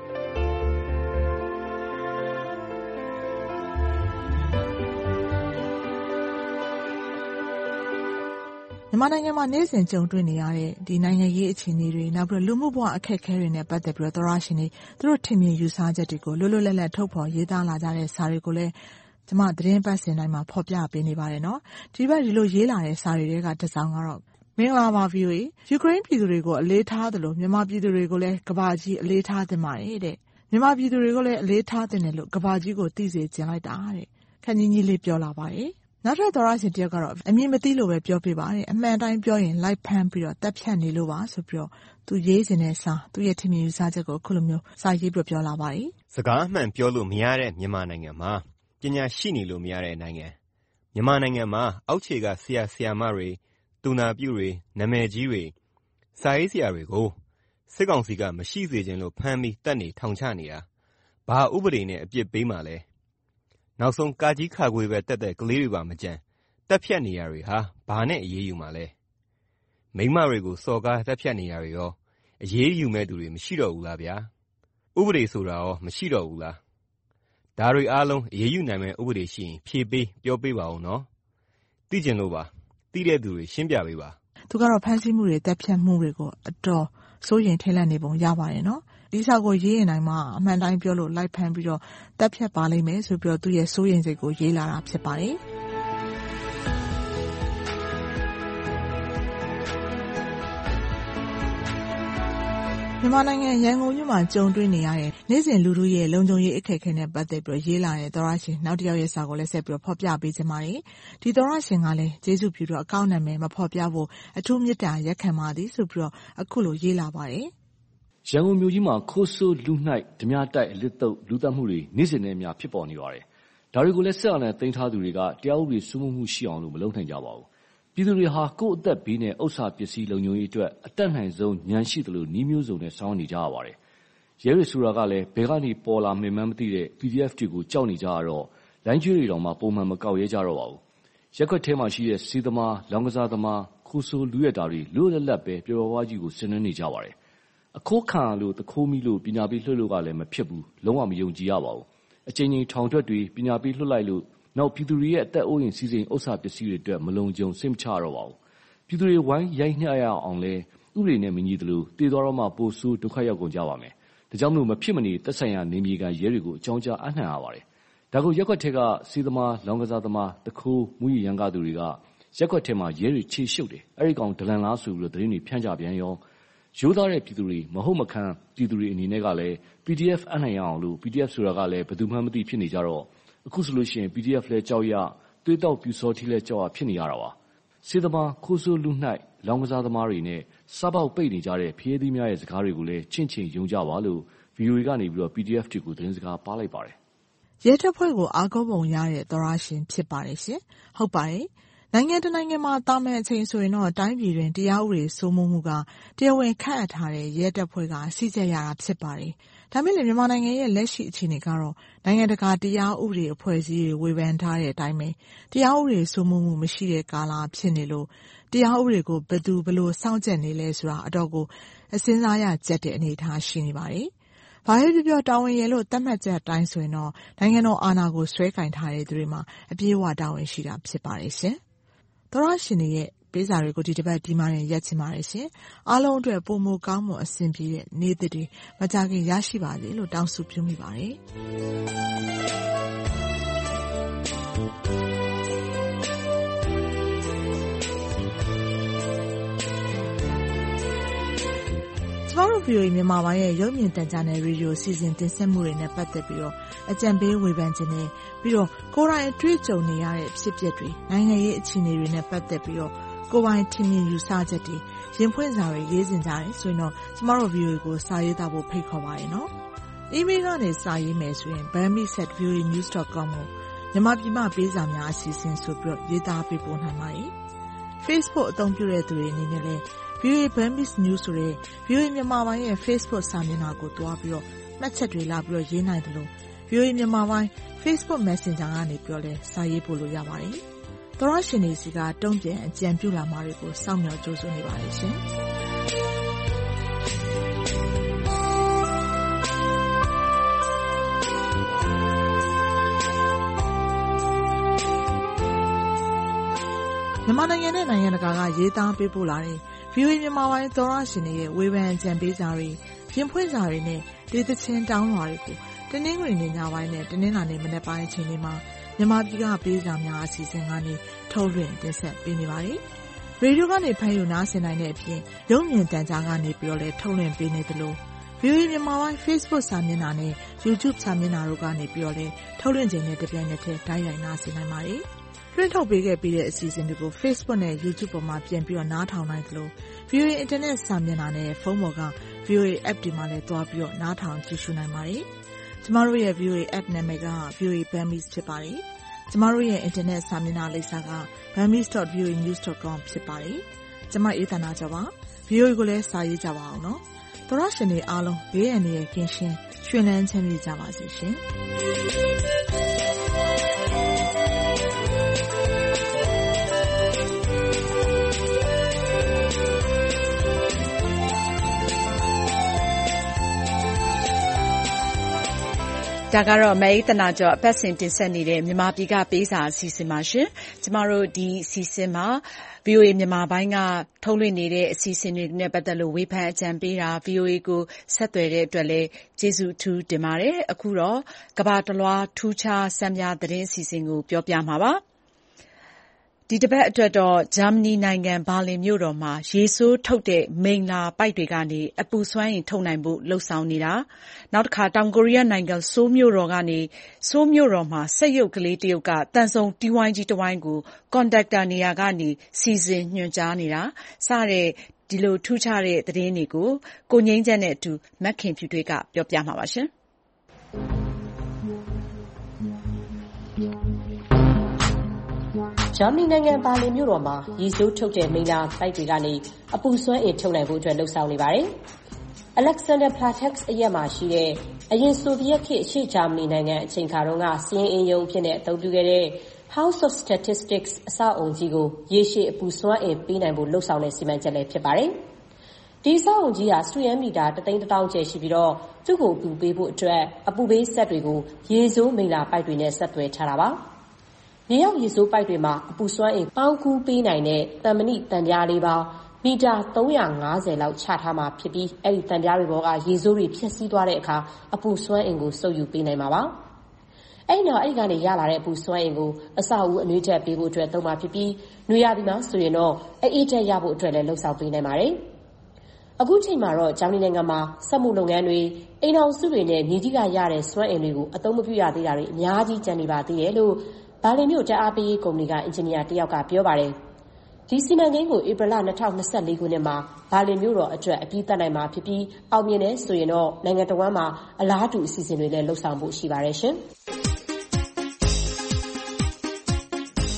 မြန်မာနိုင်ငံမှာနေ့စဉ်ကြုံတွေ့နေရတဲ့ဒီနိုင်ငံရေးအခြေအနေတွေနောက်ပြီးလူမှုဘဝအခက်အခဲတွေနဲ့ပတ်သက်ပြီးတော့သောရရှင်တွေသူတို့ထင်မြင်ယူဆချက်တွေကိုလွတ်လွတ်လပ်လပ်ထုတ်ဖော်ရေးသားလာကြတဲ့စာတွေကိုလည်းကျွန်မသတင်းပတ်စဉ်တိုင်းမှာဖော်ပြပေးနေပါတယ်နော်ဒီဘက်ဒီလိုရေးလာတဲ့စာတွေကတစ်စောင်းကတော့မင်္ဂလာပါ ဗီအိုအေ ယူကရိန်းပြည်သူတွေကိုအလေးထားသလိုမြန်မာပြည်သူတွေကိုလည်းကမ္ဘာကြီးအလေးထားသင့်ပါတယ်တဲ့မြန်မာပြည်သူတွေကိုလည်းအလေးထားသင့်တယ်လို့ကမ္ဘာကြီးကိုသိစေချင်လိုက်တာတဲ့ခက်ကြီးကြီးလေးပြောလာပါတယ်နောက်ထပ်သောရရှင်တယောက်ကတော့အမြင်မသိလို့ပဲပြောပြပါတယ်အမှန်တိုင်းပြောရင်လိုက်ဖမ်းပြီးတော့တက်ဖြတ်နေလို့ပါဆိုပြီးတော့သူရေးစင်တဲ့စာသူရဲ့ထင်မြင်ယူဆချက်ကိုအခုလိုမျိုးစာရေးပြပြောလာပါတယ်စကားအမှန်ပြောလို့မရတဲ့မြန်မာနိုင်ငံမှာပညာရှိနေလို့မရတဲ့နိုင်ငံမြန်မာနိုင်ငံမှာအောက်ခြေကဆရာဆရာမတွေတူနာပြုတွေနာမည်ကြီးတွေစာရေးဆရာတွေကိုစစ်ကောင်စီကမရှိစေခြင်းလို့ဖမ်းပြီးတက်နေထောင်ချနေတာဘာဥပဒေနဲ့အပြစ်ပေးမှလဲနောက်ဆုံးကာကြီးခါခွေပဲတက်တဲ့ကလေးတွေပါမကြမ်းတက်ဖြတ်နေရတွေဟာဘာနဲ့အရေးယူမှလဲမိမတွေကိုစော်ကားတက်ဖြတ်နေရတွေရောအရေးယူမဲ့သူတွေမရှိတော့ဘူးလားဗျာဥပဒေဆိုတာရောမရှိတော့ဘူးလားဒါတွေအားလုံးအရေးယူနိုင်မဲ့ဥပဒေရှိရင်ဖြေပေးပြောပေးပါဦးနော်သိကျင်လို့ပါသိတဲ့သူတွေရှင်းပြပေးပါသူကတော့ဖမ်းဆီးမှုတွေတက်ဖြတ်မှုတွေကိုအတော်စိုးရင်ထိတ်လန့်နေပုံရပါတယ်နော်ဒီစာကိုရေးရင်တိုင်းမှာအမှန်တိုင်းပြောလို့လိုက်ဖမ်းပြီးတော့တက်ဖြတ်ပါလိမ့်မယ်ဆိုပြီးတော့သူရဲ့စိုးရင်စိတ်ကိုရေးလာတာဖြစ်ပါတယ်မြန်မာနိုင်ငံရန်ကုန်မြို့မှာကြုံတွေ့နေရတဲ့နေ့စဉ်လူထုရဲ့လုံခြုံရေးအခက်အခဲနဲ့ပတ်သက်ပြီးရေးလာတဲ့သောရရှင်နောက်တစ်ယောက်ရဲ့စာကိုလည်းဆက်ပြီးတော့ဖော်ပြပေးချင်ပါတယ်။ဒီသောရရှင်ကလည်းကျေးဇူးပြုတော့အကောင့်နာမည်မဖော်ပြဖို့အထူးမေတ္တာရက်ခံပါသည်ဆိုပြီးတော့အခုလိုရေးလာပါတယ်။ရန်ကုန်မြို့ကြီးမှာခိုးဆိုးလူနှိုက်ဓမြတိုက်အလစ်တုပ်လူသက်မှုတွေနေ့စဉ်နဲ့အများဖြစ်ပေါ်နေပါတယ်။ဒါတွေကိုလည်းဆက်အောင်နဲ့တင်ထားသူတွေကတရားဥပဒေစိုးမိုးမှုရှိအောင်လို့မလုပ်နိုင်ကြပါဘူး။ပြည်သူတွေဟာကိုယ့်အသက်ဘေးနဲ့ဥစ္စာပစ္စည်းလုံခြုံရေးအတွက်အတက်နိုင်ဆုံးဉာဏ်ရှိသလိုနှီးမျိုးစုံနဲ့စောင့်နေကြရပါတယ်။ရဲရဆိုတာကလည်းဘယ်ကနေပေါ်လာမှန်းမသိတဲ့ ပီဒီအက်ဖ် တွေကိုကြောက်နေကြရတော့လိုင်းကျွေးတွေတောင်မှပုံမှန်မကောက်ရဲကြတော့ပါဘူး။ရက်ွက်ထဲမှာရှိတဲ့စီးသမားလောင်ကစားသမားခိုးဆိုးလူရတာတွေလွတ်လပ်လပ်ပဲပျော်ပျော်ဝါးကြီးကိုဆင်နွှဲနေကြပါတယ်။အခိုးခံလို့တခိုးမိလို့ပညာပေးလွှတ်လို့ကလည်းမဖြစ်ဘူးလုံးဝမယုံကြည်ရပါဘူး။အချိန်ချင်းထောင်ထွက်တွေပညာပေးလွှတ်လိုက်လို့နောက်ပြည်သူတွေရဲ့အသက်အိုးအိမ်စီးစိမ်ဥစ္စာပစ္စည်းတွေအတွက်မလုံခြုံစိတ်မချတော့ပါဘူး။ပြည်သူတွေဝိုင်းရိုက်နှက်ရအောင်လဲဥပဒေနဲ့မညီသလိုတည်တော်မှပိုဆိုးဒုက္ခရောက်ကုန်ကြပါမယ်။ဒါကြောင့်မလို့မဖြစ်မနေသက်ဆိုင်ရာနေမြေကန်ရဲတွေကိုအကြောင်းကြားအနှံ့ရပါတယ်။ဒါကိုရက်ွက်ထက်ကစီးသမားလောင်ကစားသမားတခိုးမူရရန်ကသူတွေကရက်ွက်ထဲမှာရဲတွေခြေရှုပ်တယ်။အဲ့ဒီကောင်ဒလန်လားဆိုပြီးတော့သတင်းတွေဖြန့်ကြပြန်ရောရိုးသားတဲ့ပြည်သူတွေမဟုတ်မခံပြည်သူတွေအနေနဲ့ကလည်း ပီဒီအက်ဖ် အနှံ့ရအောင်လို့ ပီဒီအက်ဖ် ဆိုတာကလည်းဘယ်သူမှမသိဖြစ်နေကြတော့အခုဆိုလို့ရှိရင် ပီဒီအက်ဖ် လဲကြောက်ရသွေးတောက်ပြူစောထီးလဲကြောက်ရဖြစ်နေရတာပါစေသမားခိုးဆိုးလူနှိုက်လောင်ကစားသမားတွေနဲ့စားပေါက်ပိတ်နေကြတဲ့ဖျေးသီးများရဲ့စကားတွေကိုလည်းချင့်ချင်ယုံကြပါလို့ ဗီအိုအေ ကနေပြီးတော့ ပီဒီအက်ဖ် တွေကိုသတင်းစကားပါလိုက်ပါတယ်ရဲတပ်ဖွဲ့ကိုအားကိုးပုံရတဲ့သောရရှင်ဖြစ်ပါတယ်ရှင်ဟုတ်ပါတယ်နိုင်ငံတနိုင်ငံမှာတာမန်အချိန်ဆိုရင်တော့တိုင်းပြည်တွင်တရားဥပဒေစိုးမိုးမှုကတရားဝင်ခန့်အပ်ထားတဲ့ရဲတပ်ဖွဲ့ကစီစစ်ရတာဖြစ်ပါတယ်။ဒါပေမဲ့မြန်မာနိုင်ငံရဲ့လက်ရှိအခြေအနေကတော့နိုင်ငံတကာတရားဥပဒေအဖွဲ့အစည်းတွေဝေဖန်ထားတဲ့အတိုင်းပဲတရားဥပဒေစိုးမိုးမှုမရှိတဲ့ကာလဖြစ်နေလို့တရားဥပဒေကိုဘယ်သူဘယ်လိုစောင့်ကြပ်နေလဲဆိုတာအတော့ကိုအစင်းစားရကြတဲ့အနေအထားရှိနေပါတယ်။ဘာပဲပြောပြောတာဝန်ရလို့သတ်မှတ်ချက်အတိုင်းဆိုရင်တော့နိုင်ငံတော်အာဏာကိုဆွဲကင်ထားတဲ့သူတွေမှာအပြည့်အဝတာဝန်ရှိတာဖြစ်ပါတယ်ရှင်။သောရရှင်တွေရဲ့ပေးစာတွေကိုဒီတစ်ပတ်ဒီမှာရင်ရက်ချင်ပါတယ်ရှင်။အားလုံးအတွက်ပုံမကောင်းမွန်အဆင်ပြေတဲ့နေ့သစ်တွေမကြခင်ရရှိပါစေလို့တောင်းဆုပြုမိပါတယ်။ကျမတို့ ဗီအိုအေ မြန်မာပိုင်းရဲ့ရုပ်မြင်သံကြားနယ်ရေဒီယိုစီစဉ်တင်ဆက်မှုတွေနဲ့ပတ်သက်ပြီးတော့အကြံပေးဝေဖန်ခြင်းနဲ့ပြီးတော့ကိုယ်တိုင်အတွေ့အကြုံနေရတဲ့ဖြစ်ပျက်တွေနိုင်ငံရေးအခြေအနေတွေနဲ့ပတ်သက်ပြီးတော့ကိုယ်ပိုင်ထင်မြင်ယူဆချက်တွေရင်ဖွင့်စာတွေရေးစင်ကြတယ်ဆိုရင်တော့ကျမတို့ ဗီအိုအေ ကိုစာရေးသားဖို့ဖိတ်ခေါ်ပါတယ်နော်။ email ကနေစာရေးမယ်ဆိုရင် burmese at v o a news dot com ကိုမြန်မာပြည်မှာပေးစာများအစီအစဉ်ဆိုပြီးတော့ရေးသားပေးပို့နိုင်ပါတယ်။ Facebook အသုံးပြုတဲ့သူတွေအနေနဲ့လည်းဗီအိုအေ Burmese News ဆိုတဲ့ ဗီအိုအေ မြန်မာပိုင်းရဲ့ Facebook စာမျက်နှာကိုတွားပြီးတော့မှတ်ချက်တွေလာပြီးတော့ရေးနိုင်တယ်လို့ ဗီအိုအေ မြန်မာပိုင်း Facebook Messenger ကနေပြောလဲစာရေးပို့လို့ရပါတယ်။သောရရှင်တွေစီကတုံ့ပြန်အကြံပြုလာမှာတွေကိုစောင့်မျှော်ကြိုးစွနေပါတယ်ရှင်။မြန်မာနိုင်ငံနဲ့နိုင်ငံတကာကရေးသားပေးပို့လာတဲ့ဗီအိုအေမြန်မာပိုင်းသောရရှင်တွေရဲ့ဝေဖန်အကြံပေးစာတွေရင်ဖွင့်စာတွေနဲ့ဒေသချင်းတောင်းလွှာတွေကိုတနင်္ဂနွေနေ့ညပိုင်းနဲ့တနင်္လာနေ့မနက်ပိုင်းအချိန်တွေမှာမြန်မာပြည်ကပေးစာများအစီအစဉ်ကနေထုတ်လွှင့်တင်ဆက်ပေးနေပါတယ်။ရေဒီယိုကနေဖမ်းယူနားဆင်နိုင်တဲ့အပြင်ရုပ်မြင်သံကြားကနေပြီးတော့လည်းထုတ်လွှင့်ပေးနေသလိုဗီအိုအေမြန်မာပိုင်း Facebook စာမျက်နှာနဲ့ YouTube စာမျက်နှာတို့ကနေပြီးတော့လည်းထုတ်လွှင့်ခြင်းနဲ့တပြိုင်နက်တည်းတိုက်ရိုက်နားဆင်နိုင်ပါတယ်။လွှင့်ထုတ်ပေးခဲ့ပြီးတဲ့အစီအစဉ်တွေကို Facebook နဲ့ YouTube ပေါ်မှာပြန်ပြီးတော့နားထောင်နိုင်သလို ဗီအိုအေ Internet စာမျက်နှာနဲ့ဖုန်းပေါ်က ဗီအိုအေ App တွေမှာလည်းတွားပြီးတော့နားထောင်ကြည့်ရှုနိုင်ပါတယ်။ကျမတို့ရဲ့ ဗီအိုအေ App နာမည်က ဗီအိုအေ Burmese ဖြစ်ပါတယ်။ကျမတို့ရဲ့ Internet စာမျက်နှာလိပ်စာက burmese dot v o a news dot com ဖြစ်ပါတယ်။ကျမအေးသနာကျော်ပါ။ ဗီအိုအေကိုလည်းစာရေးကြပါအောင်နော်။သောရရှင်တွေအားလုံးဘေးအန္တရာယ်ကင်းရှင်းရွှင်လန်းချမ်းမြေ့ကြပါစေရှင်။ဒါကတော့မအေးသနာကျော်အပတ်စဉ်တင်ဆက်နေတဲ့မြန်မာပြည်ကပေးစာအစီအစဉ်ပါရှင်။ကျမတို့ဒီအစီအစဉ်မှာ ဗီအိုအေမြန်မာပိုင်းကထုတ်လွှင့်နေတဲ့အစီအစဉ်တွေနဲ့ပတ်သက်လို့ဝေဖန်အကြံပေးတာ ဗီအိုအေကိုဆက်သွယ်တဲ့အတွက်လည်းကျေးဇူးအထူးတင်ပါတယ်။အခုတော့ကမ္ဘာတလွှားထူးခြားစံပြသတင်းအစီအစဉ်ကိုပြောပြမှာပါ။ဒီတစ်ပတ်အတွက်တော့ဂျာမနီနိုင်ငံဘာလင်မြို့တော်မှာရေဆိုးထုတ်တဲ့မိလ္လာပိုက်တွေကနေအပူစွမ်းအင်ထုတ်နိုင်ဖို့လှုံ့ဆော်နေတာနောက်တစ်ခါတောင်ကိုရီးယားနိုင်ငံဆိုးမြို့တော်ကနေဆိုးမြို့တော်မှာစက်ရုပ်ကလေးတရုတ်ကတန်ဆုံတီးဝိုင်းကြီးတစ်ဝိုင်းကိုကွန်ဒက်တာနေရာကနေစီစဉ်ညွှန်ကြားနေတာစတဲ့ဒီလိုထူးခြားတဲ့သတင်းတွေကိုကိုငိမ့်ချက်နဲ့အတူမက်ခင်ဖြူတွေကပြောပြမှာပါရှင်ဂျာမနီနိုင်ငံဘာလင်မြို့တော်မှာရေဆိုးထုတ်တဲ့မိလ္လာပိုက်တွေကနေအပူစွမ်းအင်ထုတ်နိုင်ဖို့အတွက်လှုံ့ဆော်နေပါတယ်။ Alexanderplatz အရပ်မှာရှိတဲ့အရင်ဆိုဗီယက်ခေတ်အရှေ့ဂျာမနီနိုင်ငံအချိန်ခါတုန်းကစီးရင်အင်ယုံအဖြစ်နဲ့အသုံးပြုခဲ့တဲ့ House of Statistics အဆောက်အုံကြီးကိုရေရှည်အပူစွမ်းအင်ပေးနိုင်ဖို့လှုံ့ဆော်တဲ့စီမံချက်လည်းဖြစ်ပါတယ်။ဒီအဆောက်အုံကြီးဟာစတုရန်းမီတာတစ်သိန်းတစ်သောင်းကျယ်ရှိပြီးတော့သူ့ကိုအပူပေးဖို့အတွက်အပူပေးစက်တွေကိုရေဆိုးမိလ္လာပိုက်တွေနဲ့ဆက်သွယ်ထားတာပါ။မြေအောက်ရေဆိုးပိုက်တွေမှာအပူစွမ်းအင်ပေါင်းကူးပေးနိုင်တဲ့သံမဏိသံပြားလေးပေါင်းမီတာသုံးရာငါးဆယ်လောက်ချထားမှာဖြစ်ပြီးအဲ့ဒီသံပြားတွေပေါ်ကရေဆိုးတွေဖြည့်ဆည်းသွားတဲ့အခါအပူစွမ်းအင်ကိုစုပ်ယူပေးနိုင်မှာပါ။အဲ့ဒီနောက်အဲ့ဒီကနေရလာတဲ့အပူစွမ်းအင်ကိုအဆောက်အဦအနွေးထက်ပေးဖို့အတွက်သုံးမှာဖြစ်ပြီးနွေရာသီမှာဆိုရင်တော့အေးထက်ရဖို့အတွက်လည်းလှုံ့ဆော်ပေးနိုင်ပါတယ်။အခုချိန်မှာတော့ဂျာမနီနိုင်ငံမှာစက်မှုလုပ်ငန်းတွေအိမ်အောင်စုတွေနဲ့မြေကြီးကရတဲ့စွမ်းအင်တွေကိုအသုံးမပြုရသေးတာတွေအများကြီးကျန်နေပါသေးတယ်လို့ဘာလင်မြို့ဓာတ်အားပေးရေးကုမ္ပဏီကအင်ဂျင်နီယာတယောက်ကပြောပါတယ်။ဒီစီမံကိန်းကိုဧပြီလ၂၀၂၄ခုနှစ်မှာဘာလင်မြို့တော်အတွက်အပြီးသတ်နိုင်မှာဖြစ်ပြီးအောင်မြင်တယ်ဆိုရင်တော့နိုင်ငံတော်ဝန်မှာအလားတူအစီအစဉ်တွေလည်းလှုပ်ဆောင်ဖို့ရှိပါတယ်ရှင်။။ဒ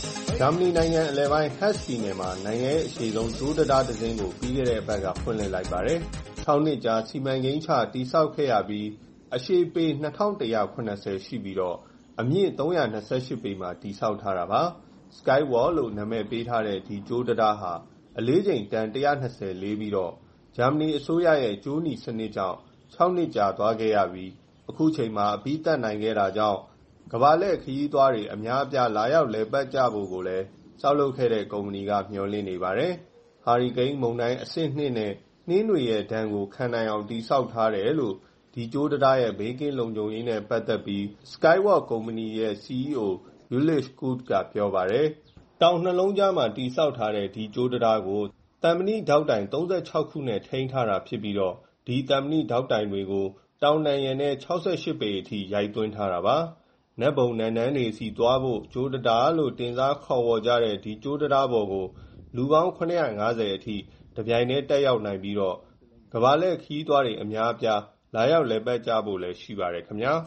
ဂျာမနီနိုင်ငံအလယ်ပိုင်း Hesse ပြည်နယ်မှာနိုင်ငံရဲ့အရှည်ဆုံးကြိုးတံတားတစ်စင်းကိုပြီးခဲ့တဲ့အပတ်ကဖွင့်လှစ်လိုက်ပါတယ်။ခြောက်နှစ်ကြာစီမံကိန်းချတည်ဆောက်ခဲ့ရပြီးအရှည်ပေနှစ်ထောင်တစ်ရာခုနှစ်ဆယ်ရှိပြီးတော့အမြင့်သုံးရာနှစ်ဆယ့်ရှစ်ပေမှာတည်ဆောက်ထားတာပါ။ Skywall လို့နာမည်ပေးထားတဲ့ဒီကြိုးတံတားဟာအလေးချိန်တန်တစ်ရာနှစ်ဆယ်လေးပြီးတော့ဂျာမနီအစိုးရရဲ့ကြိုးနီစနစ်ကြောင့်ခြောက်နှစ်ကြာသွားခဲ့ရပြီးအခုချိန်မှာအပြီးသတ်နိုင်ခဲ့တာကြောင့်ကမ္ဘာလှည့်ခရီးသွားတွေအများအပြားလာရောက်လည်ပတ်ကြဖို့ကိုလည်းဆောက်လုပ်ခဲ့တဲ့ကုမ္ပဏီကမျှော်လင့်နေပါတယ်။ဟာရီကိန်းမုန်တိုင်းအဆင့်နှစ်နဲ့နှင်းတွေရဲ့ဒဏ်ကိုခံနိုင်အောင်တည်ဆောက်ထားတယ်လို့ဒီကြိုးတံတားရဲ့ဘေးကင်းလုံခြုံရေးနဲ့ပတ်သက်ပြီး Skywall ကုမ္ပဏီရဲ့ စီ အီး အို Ulrich Kurt ကပြောပါတယ်။တောင်နှလုံးကြားမှာတည်ဆောက်ထားတဲ့ဒီကြိုးတံတားကိုသံမဏိဒေါက်တိုင်သုံးဆယ့်ခြောက်ခုနဲ့ထိန်းထားတာဖြစ်ပြီးတော့ဒီသံမဏိဒေါက်တိုင်တွေကိုတောင်နံရံနဲ့ခြောက်ဆယ့်ရှစ်ပေအထိရိုက်သွင်းထားတာပါ။နတ်ဘုံနန်းနန်းတွေစီသွားဖို့ကြိုးတံတားလို့တင်စားခေါ်ဝေါ်ကြတဲ့ဒီကြိုးတံတားပေါ်ကိုလူပေါင်းခုနှစ်ရာငါးဆယ်အထိတပြိုင်တည်းတက်ရောက်နိုင်ပြီးတော့ကမ္ဘာလှည့်ခရီးသွားတွေအများအပြားလာရောက်လည်ပတ်ကြဖို့လည်းရှိပါတယ်ခင်ဗျာ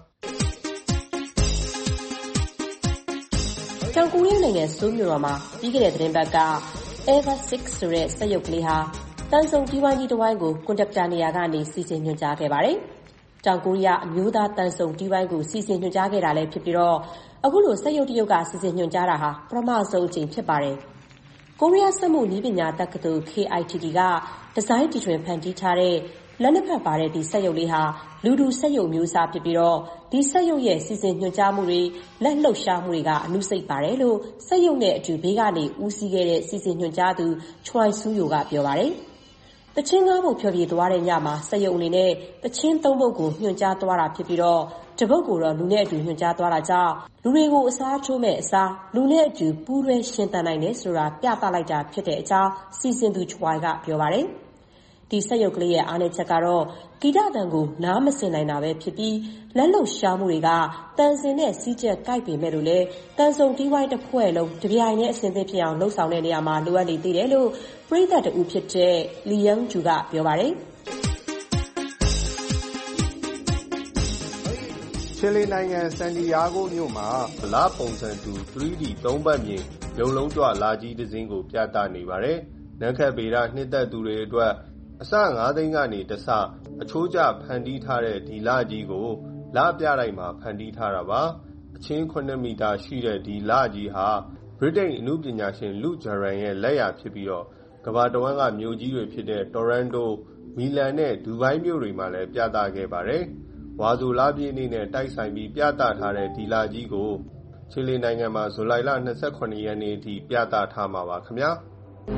။တောင်ကိုရီးယားနိုင်ငံဆိုးလ်မြို့တော်မှာပြီးခဲ့တဲ့သီတင်းပတ်က Ever six ဆိုတဲ့စက်ရုပ်ကလေးဟာတန်ဆုံတီးဝိုင်းကြီးတစ်ဝိုင်းကိုကွန်ဒက်တာနေရာကနေစီစဉ်ညွှန်ကြားခဲ့ပါတယ်။တောင်ကိုရီးယားအမျိုးသားတန်ဆုံတီးဝိုင်းကိုစီစဉ်ညွှန်ကြားခဲ့တာလည်းဖြစ်ပြီးတော့အခုလိုစက်ရုပ်တရုတ်ကစီစဉ်ညွှန်ကြားတာဟာပထမဆုံးအကြိမ်ဖြစ်ပါတယ်။ကိုရီးယားစက်မှုနည်းပညာတက္ကသိုလ် ကေ အိုင် တီ တီ ကဒီဇိုင်းတီထွင်ဖန်တီးထားတဲ့လက်နှစ်ဖက်ပါတဲ့ဒီစက်ရုပ်လေးဟာလူတူစက်ရုပ်မျိုးစားဖြစ်ပြီးတော့ဒီစက်ရုပ်ရဲ့စီစဉ်ညွှန်ကြားမှုတွေလက်လှုပ်ရှားမှုတွေကအနုစိတ်ပါတယ်လို့စက်ရုပ်နဲ့အတူဘေးကနေဦးစီးခဲ့တဲ့စီစဉ်ညွှန်ကြားသူချွိုင်ဆူယိုကပြောပါတယ်။တချင်းကားဖို့ဖျော်ဖြေသွားတဲ့ညမှာစက်ရုပ်အနေနဲ့တချင်းသုံးပုဒ်ကိုညွှန်ကြားသွားတာဖြစ်ပြီးတော့တပုတ်ကိုတော့လူနဲ့အတူညွှန်ကြားသွားတာကြောင့်လူတွေကိုအစားထိုးမဲ့အစားလူနဲ့အတူပူးတွဲရှင်သန်နိုင်တယ်ဆိုတာပြသလိုက်တာဖြစ်တဲ့အကြောင်းစီစဉ်သူချွိုင်ကပြောပါတယ်။ဒီစက်ရုပ်ကလေးရဲ့အားနည်းချက်ကတော့ဂီတတန်ကိုနားမစင်နိုင်တာပဲဖြစ်ပြီးလက်လှုပ်ရှားမှုတွေကတန်စင်နဲ့စီးကျက်ကိုက်ပေမဲ့လို့လေတန်ဆုံတီးဝိုင်းတစ်ဖွဲ့လုံးတပြိုင်နဲ့အဆင်သင့်ဖြစ်အောင်လှုပ်ဆောင်တဲ့နေရာမှာလိုအပ်နေသေးတယ်လို့ပရိသတ်တူဖြစ်တဲ့လီယန်ဂျူကပြောပါတယ်ချီလီနိုင်ငံဆန်တီယာဂိုမြို့မှာလပုံစံတူ သရီးဒီ သုံးဘက်မြင်ရုပ်လုံးကြွလာကြီးတစ်စင်းကိုပြသနေပါတယ်။နက္ခတ်ဗေဒနှစ်သက်သူတွေအတွက်အစငါးသိန်းကနေတဆအချိုးကျဖန်တီးထားတဲ့ဒီလကြီးကိုလပြတိုင်းမှာဖန်တီးထားတာပါ။အချင်းခုနှစ်မီတာရှိတဲ့ဒီလကြီးဟာဗြိတိန်အနုပညာရှင်လူဂျရန်ရဲ့လက်ရာဖြစ်ပြီးတော့ကမ္ဘာတဝန်းကမြို့ကြီးတွေဖြစ်တဲ့တိုရန်တိုမီလန်နဲ့ဒူဘိုင်းမြို့တွေမှာလည်းပြသခဲ့ပါတယ်။ဝါဆိုလပြည့်နေ့နဲ့တိုက်ဆိုင်ပြီးပြသထားတဲ့ဒီလကြီးကိုချီလီနိုင်ငံမှာဇူလိုင်လ၂၇ရက်နေ့အထိပြသထားမှာပါခင်ဗျာ။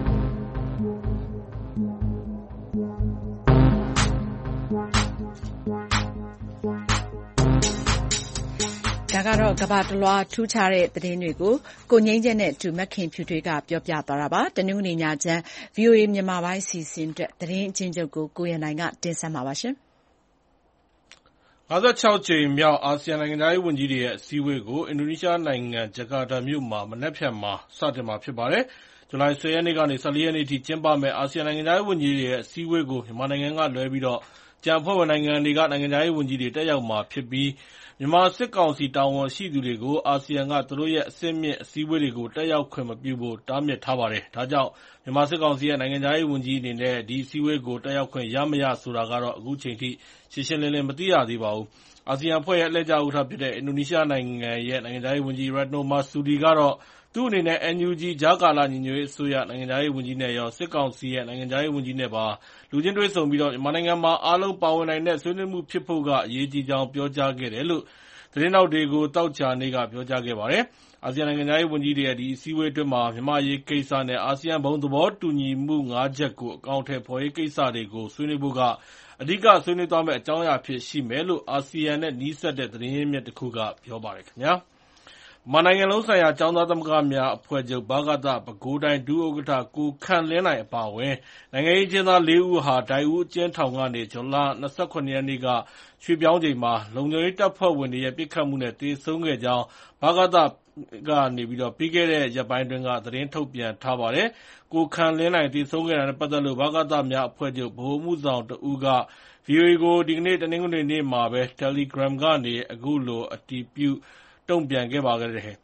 ဒါကတော့ကမ္ဘာတလွှားထူးခြားတဲ့သတင်းတွေကိုကိုငြိမ်းချမ်းနဲ့အတူမခင်ဖြူထွေးကပြောပြသွားတာပါ။တနင်္ဂနွေညချမ်း ဗွီအိုအေမြန်မာပိုင်းအစီအစဉ်အတွက်သတင်းအချင်းချုပ်ကိုကိုရန်နိုင်ကတင်ဆက်မှာပါရှင်။၅၆ကြိမ်မြောက်အာဆီယံနိုင်ငံသားရေးဝန်ကြီးတွေရဲ့အစည်းအဝေးကိုအင်ဒိုနီးရှားနိုင်ငံဂျကာတာမြို့မှာမနက်ဖြန်မှာစတင်မှာဖြစ်ပါတယ်။ဇူလိုင်၁၀ရက်နေ့ကနေ၁၄ရက်နေ့ထိကျင်းပမယ့်အာဆီယံနိုင်ငံသားရေးဝန်ကြီးတွေရဲ့အစည်းအဝေးကိုမြန်မာနိုင်ငံကလွဲပြီးတော့ကျန်အဖွဲ့ဝင်နိုင်ငံတွေကနိုင်ငံသားရေးဝန်ကြီးတွေတက်ရောက်မှာဖြစ်ပြီးမြန်မာစစ်ကောင်စီတာဝန်ရှိသူတွေကိုအာဆီယံကသူတို့ရဲ့အဆင့်မြင့်အစည်းအဝေးတွေကိုတက်ရောက်ခွင့်မပြုဖို့တားမြစ်ထားပါတယ်။ဒါကြောင့်မြန်မာစစ်ကောင်စီရဲ့နိုင်ငံခြားရေးဝန်ကြီးအနေနဲ့ဒီအစည်းအဝေးကိုတက်ရောက်ခွင့်ရမရဆိုတာကတော့အခုချိန်ထိရှင်းရှင်းလင်းလင်းမသိရသေးပါဘူး။အာဆီယံအဖွဲ့ရဲ့အလှည့်ကျဥက္ကဋ္ဌဖြစ်တဲ့အင်ဒိုနီးရှားနိုင်ငံရဲ့နိုင်ငံခြားရေးဝန်ကြီး Retno Marsudi ကတော့သူ့အနေနဲ့ အန် ယူ ဂျီ ကြားကာလညီညွတ်ရေးအစိုးရနိုင်ငံခြားရေးဝန်ကြီးနဲ့ရောစစ်ကောင်စီရဲ့နိုင်ငံခြားရေးဝန်ကြီးနဲ့ပါလူချင်းတွေ့ဆုံပြီးတော့မြန်မာနိုင်ငံမှာအားလုံးပါဝင်နိုင်တဲ့ဆွေးနွေးမှုဖြစ်ဖို့ကအရေးကြီးကြောင်းပြောကြားခဲ့တယ်လို့သတင်းထောက်တွေကိုသောကြာနေ့ကပြောကြားခဲ့ပါတယ်။အာဆီယံနိုင်ငံခြားရေးဝန်ကြီးတွေရဲ့ဒီအစည်းအဝေးအတွင်းမှာမြန်မာ့အရေးကိစ္စနဲ့အာဆီယံဘုံသဘောတူညီမှုငါးချက်ကိုအကောင်အထည်ဖော်ရေးကိစ္စတွေကိုဆွေးနွေးဖို့ကအဓိကဆွေးနွေးသွားမယ့်အကြောင်းအရာအဖြစ်ရှိမယ်လို့အာဆီယံနဲ့နီးစပ်တဲ့သတင်းရင်းမြစ်တစ်ခုကပြောပါတယ်ခင်ဗျာ။မြန်မာနိုင်ငံလုံးဆိုင်ရာကျောင်းသားသမဂ္ဂများအဖွဲ့ချုပ် ဗကသ ပဲခူးတိုင်းဒုဥက္ကဋ္ဌကိုခန့်လင်းနိုင်အပါအဝင်နိုင်ငံရေးအကျဉ်းသားလေးဦးဟာဒိုက်ဦးအကျဉ်းထောင်ကနေဇွန်လ၂၇ရက်နေ့ကရွှေ့ပြောင်းချိန်မှာလုံခြုံရေးတပ်ဖွဲ့ဝင်တွေရဲ့ပစ်ခတ်မှုနဲ့သေဆုံးခဲ့ကြောင်းဗကသကနေပြီးခဲ့တဲ့ရက်ပိုင်းအတွင်းကသတင်းထုတ်ပြန်ထားပါတယ်။ကိုခန့်လင်းနိုင်သေဆုံးခဲ့တာနဲ့ပတ်သက်လို့ဗကသများအဖွဲ့ချုပ်ဗဟိုအမှုဆောင်တဦးကဗွီအိုအေကိုဒီကနေ့တနင်္ဂနွေနေ့မှာပဲ Telegram ကနေအခုလိုအတည်ပြုတုံ့ပြန်ခဲ့ပါတယ်။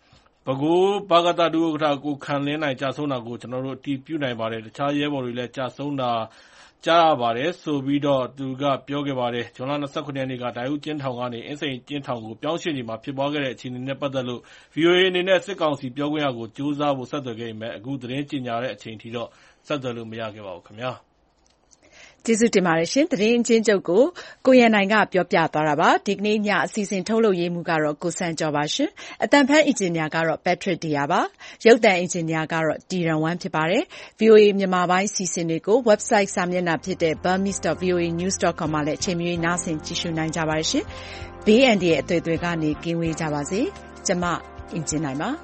ပဲခူးဘကသဒုဥက္ကဋ္ဌကိုခန့်လင်းနိုင်ကျဆုံးတာကိုကျနော်တို့အတည်ပြုနိုင်ပါတယ်။တခြားရဲဘော်တွေလည်းကျဆုံးတာကြားရပါတယ်ဆိုပြီးတော့သူကပြောခဲ့ပါတယ်။ဇွန်လ၂၇ရက်နေ့ကဒိုက်ဦးအကျဉ်းထောင်ကနေအင်းစိန်အကျဉ်းထောင်ကိုပြောင်းရွှေ့ချိန်မှာဖြစ်ပွားခဲ့တဲ့အခြေအနေနဲ့ပတ်သက်လို့ ဗွီအိုအေအနေနဲ့စစ်ကောင်စီပြောခွင့်ရကိုကြိုးစားဖို့ဆက်သွယ်ခဲ့ပေမယ့်အခုသတင်းကြေညာတဲ့အချိန်ထိတော့ဆက်သွယ်လို့မရခဲ့ပါဘူးခင်ဗျာ။ကျေးဇူးတင်ပါတယ်ရှင်။သတင်းအကျဉ်းချုပ်ကိုကိုရန်နိုင်ကပြောပြသွားတာပါ။ဒီကနေ့ညအစီအစဉ်ထုတ်လုပ်ရေးမှူးကတော့ကိုစံကျော်ပါရှင်။အသံဖမ်းအင်ဂျင်နီယာကတော့ Patrick Deya ပါ။ရုပ်သံအင်ဂျင်နီယာကတော့ တီရန်ဝမ်ဖြစ်ပါတယ်။ ဗွီအိုအေမြန်မာပိုင်းအစီအစဉ်တွေကို website စာမျက်နှာဖြစ်တဲ့ burmese dot v o a news dot com မှာလည်းအချိန်မရွေးနားဆင်ကြည့်ရှုနိုင်ကြပါတယ်ရှင်။ဘေးအန္တရာယ်အသွယ်သွယ်ကနေကင်းဝေးကြပါစေ။ကျမအင်ဂျင်နိုင်ပါ။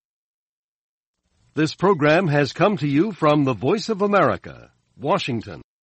This program has come to you from the Voice of America, Washington.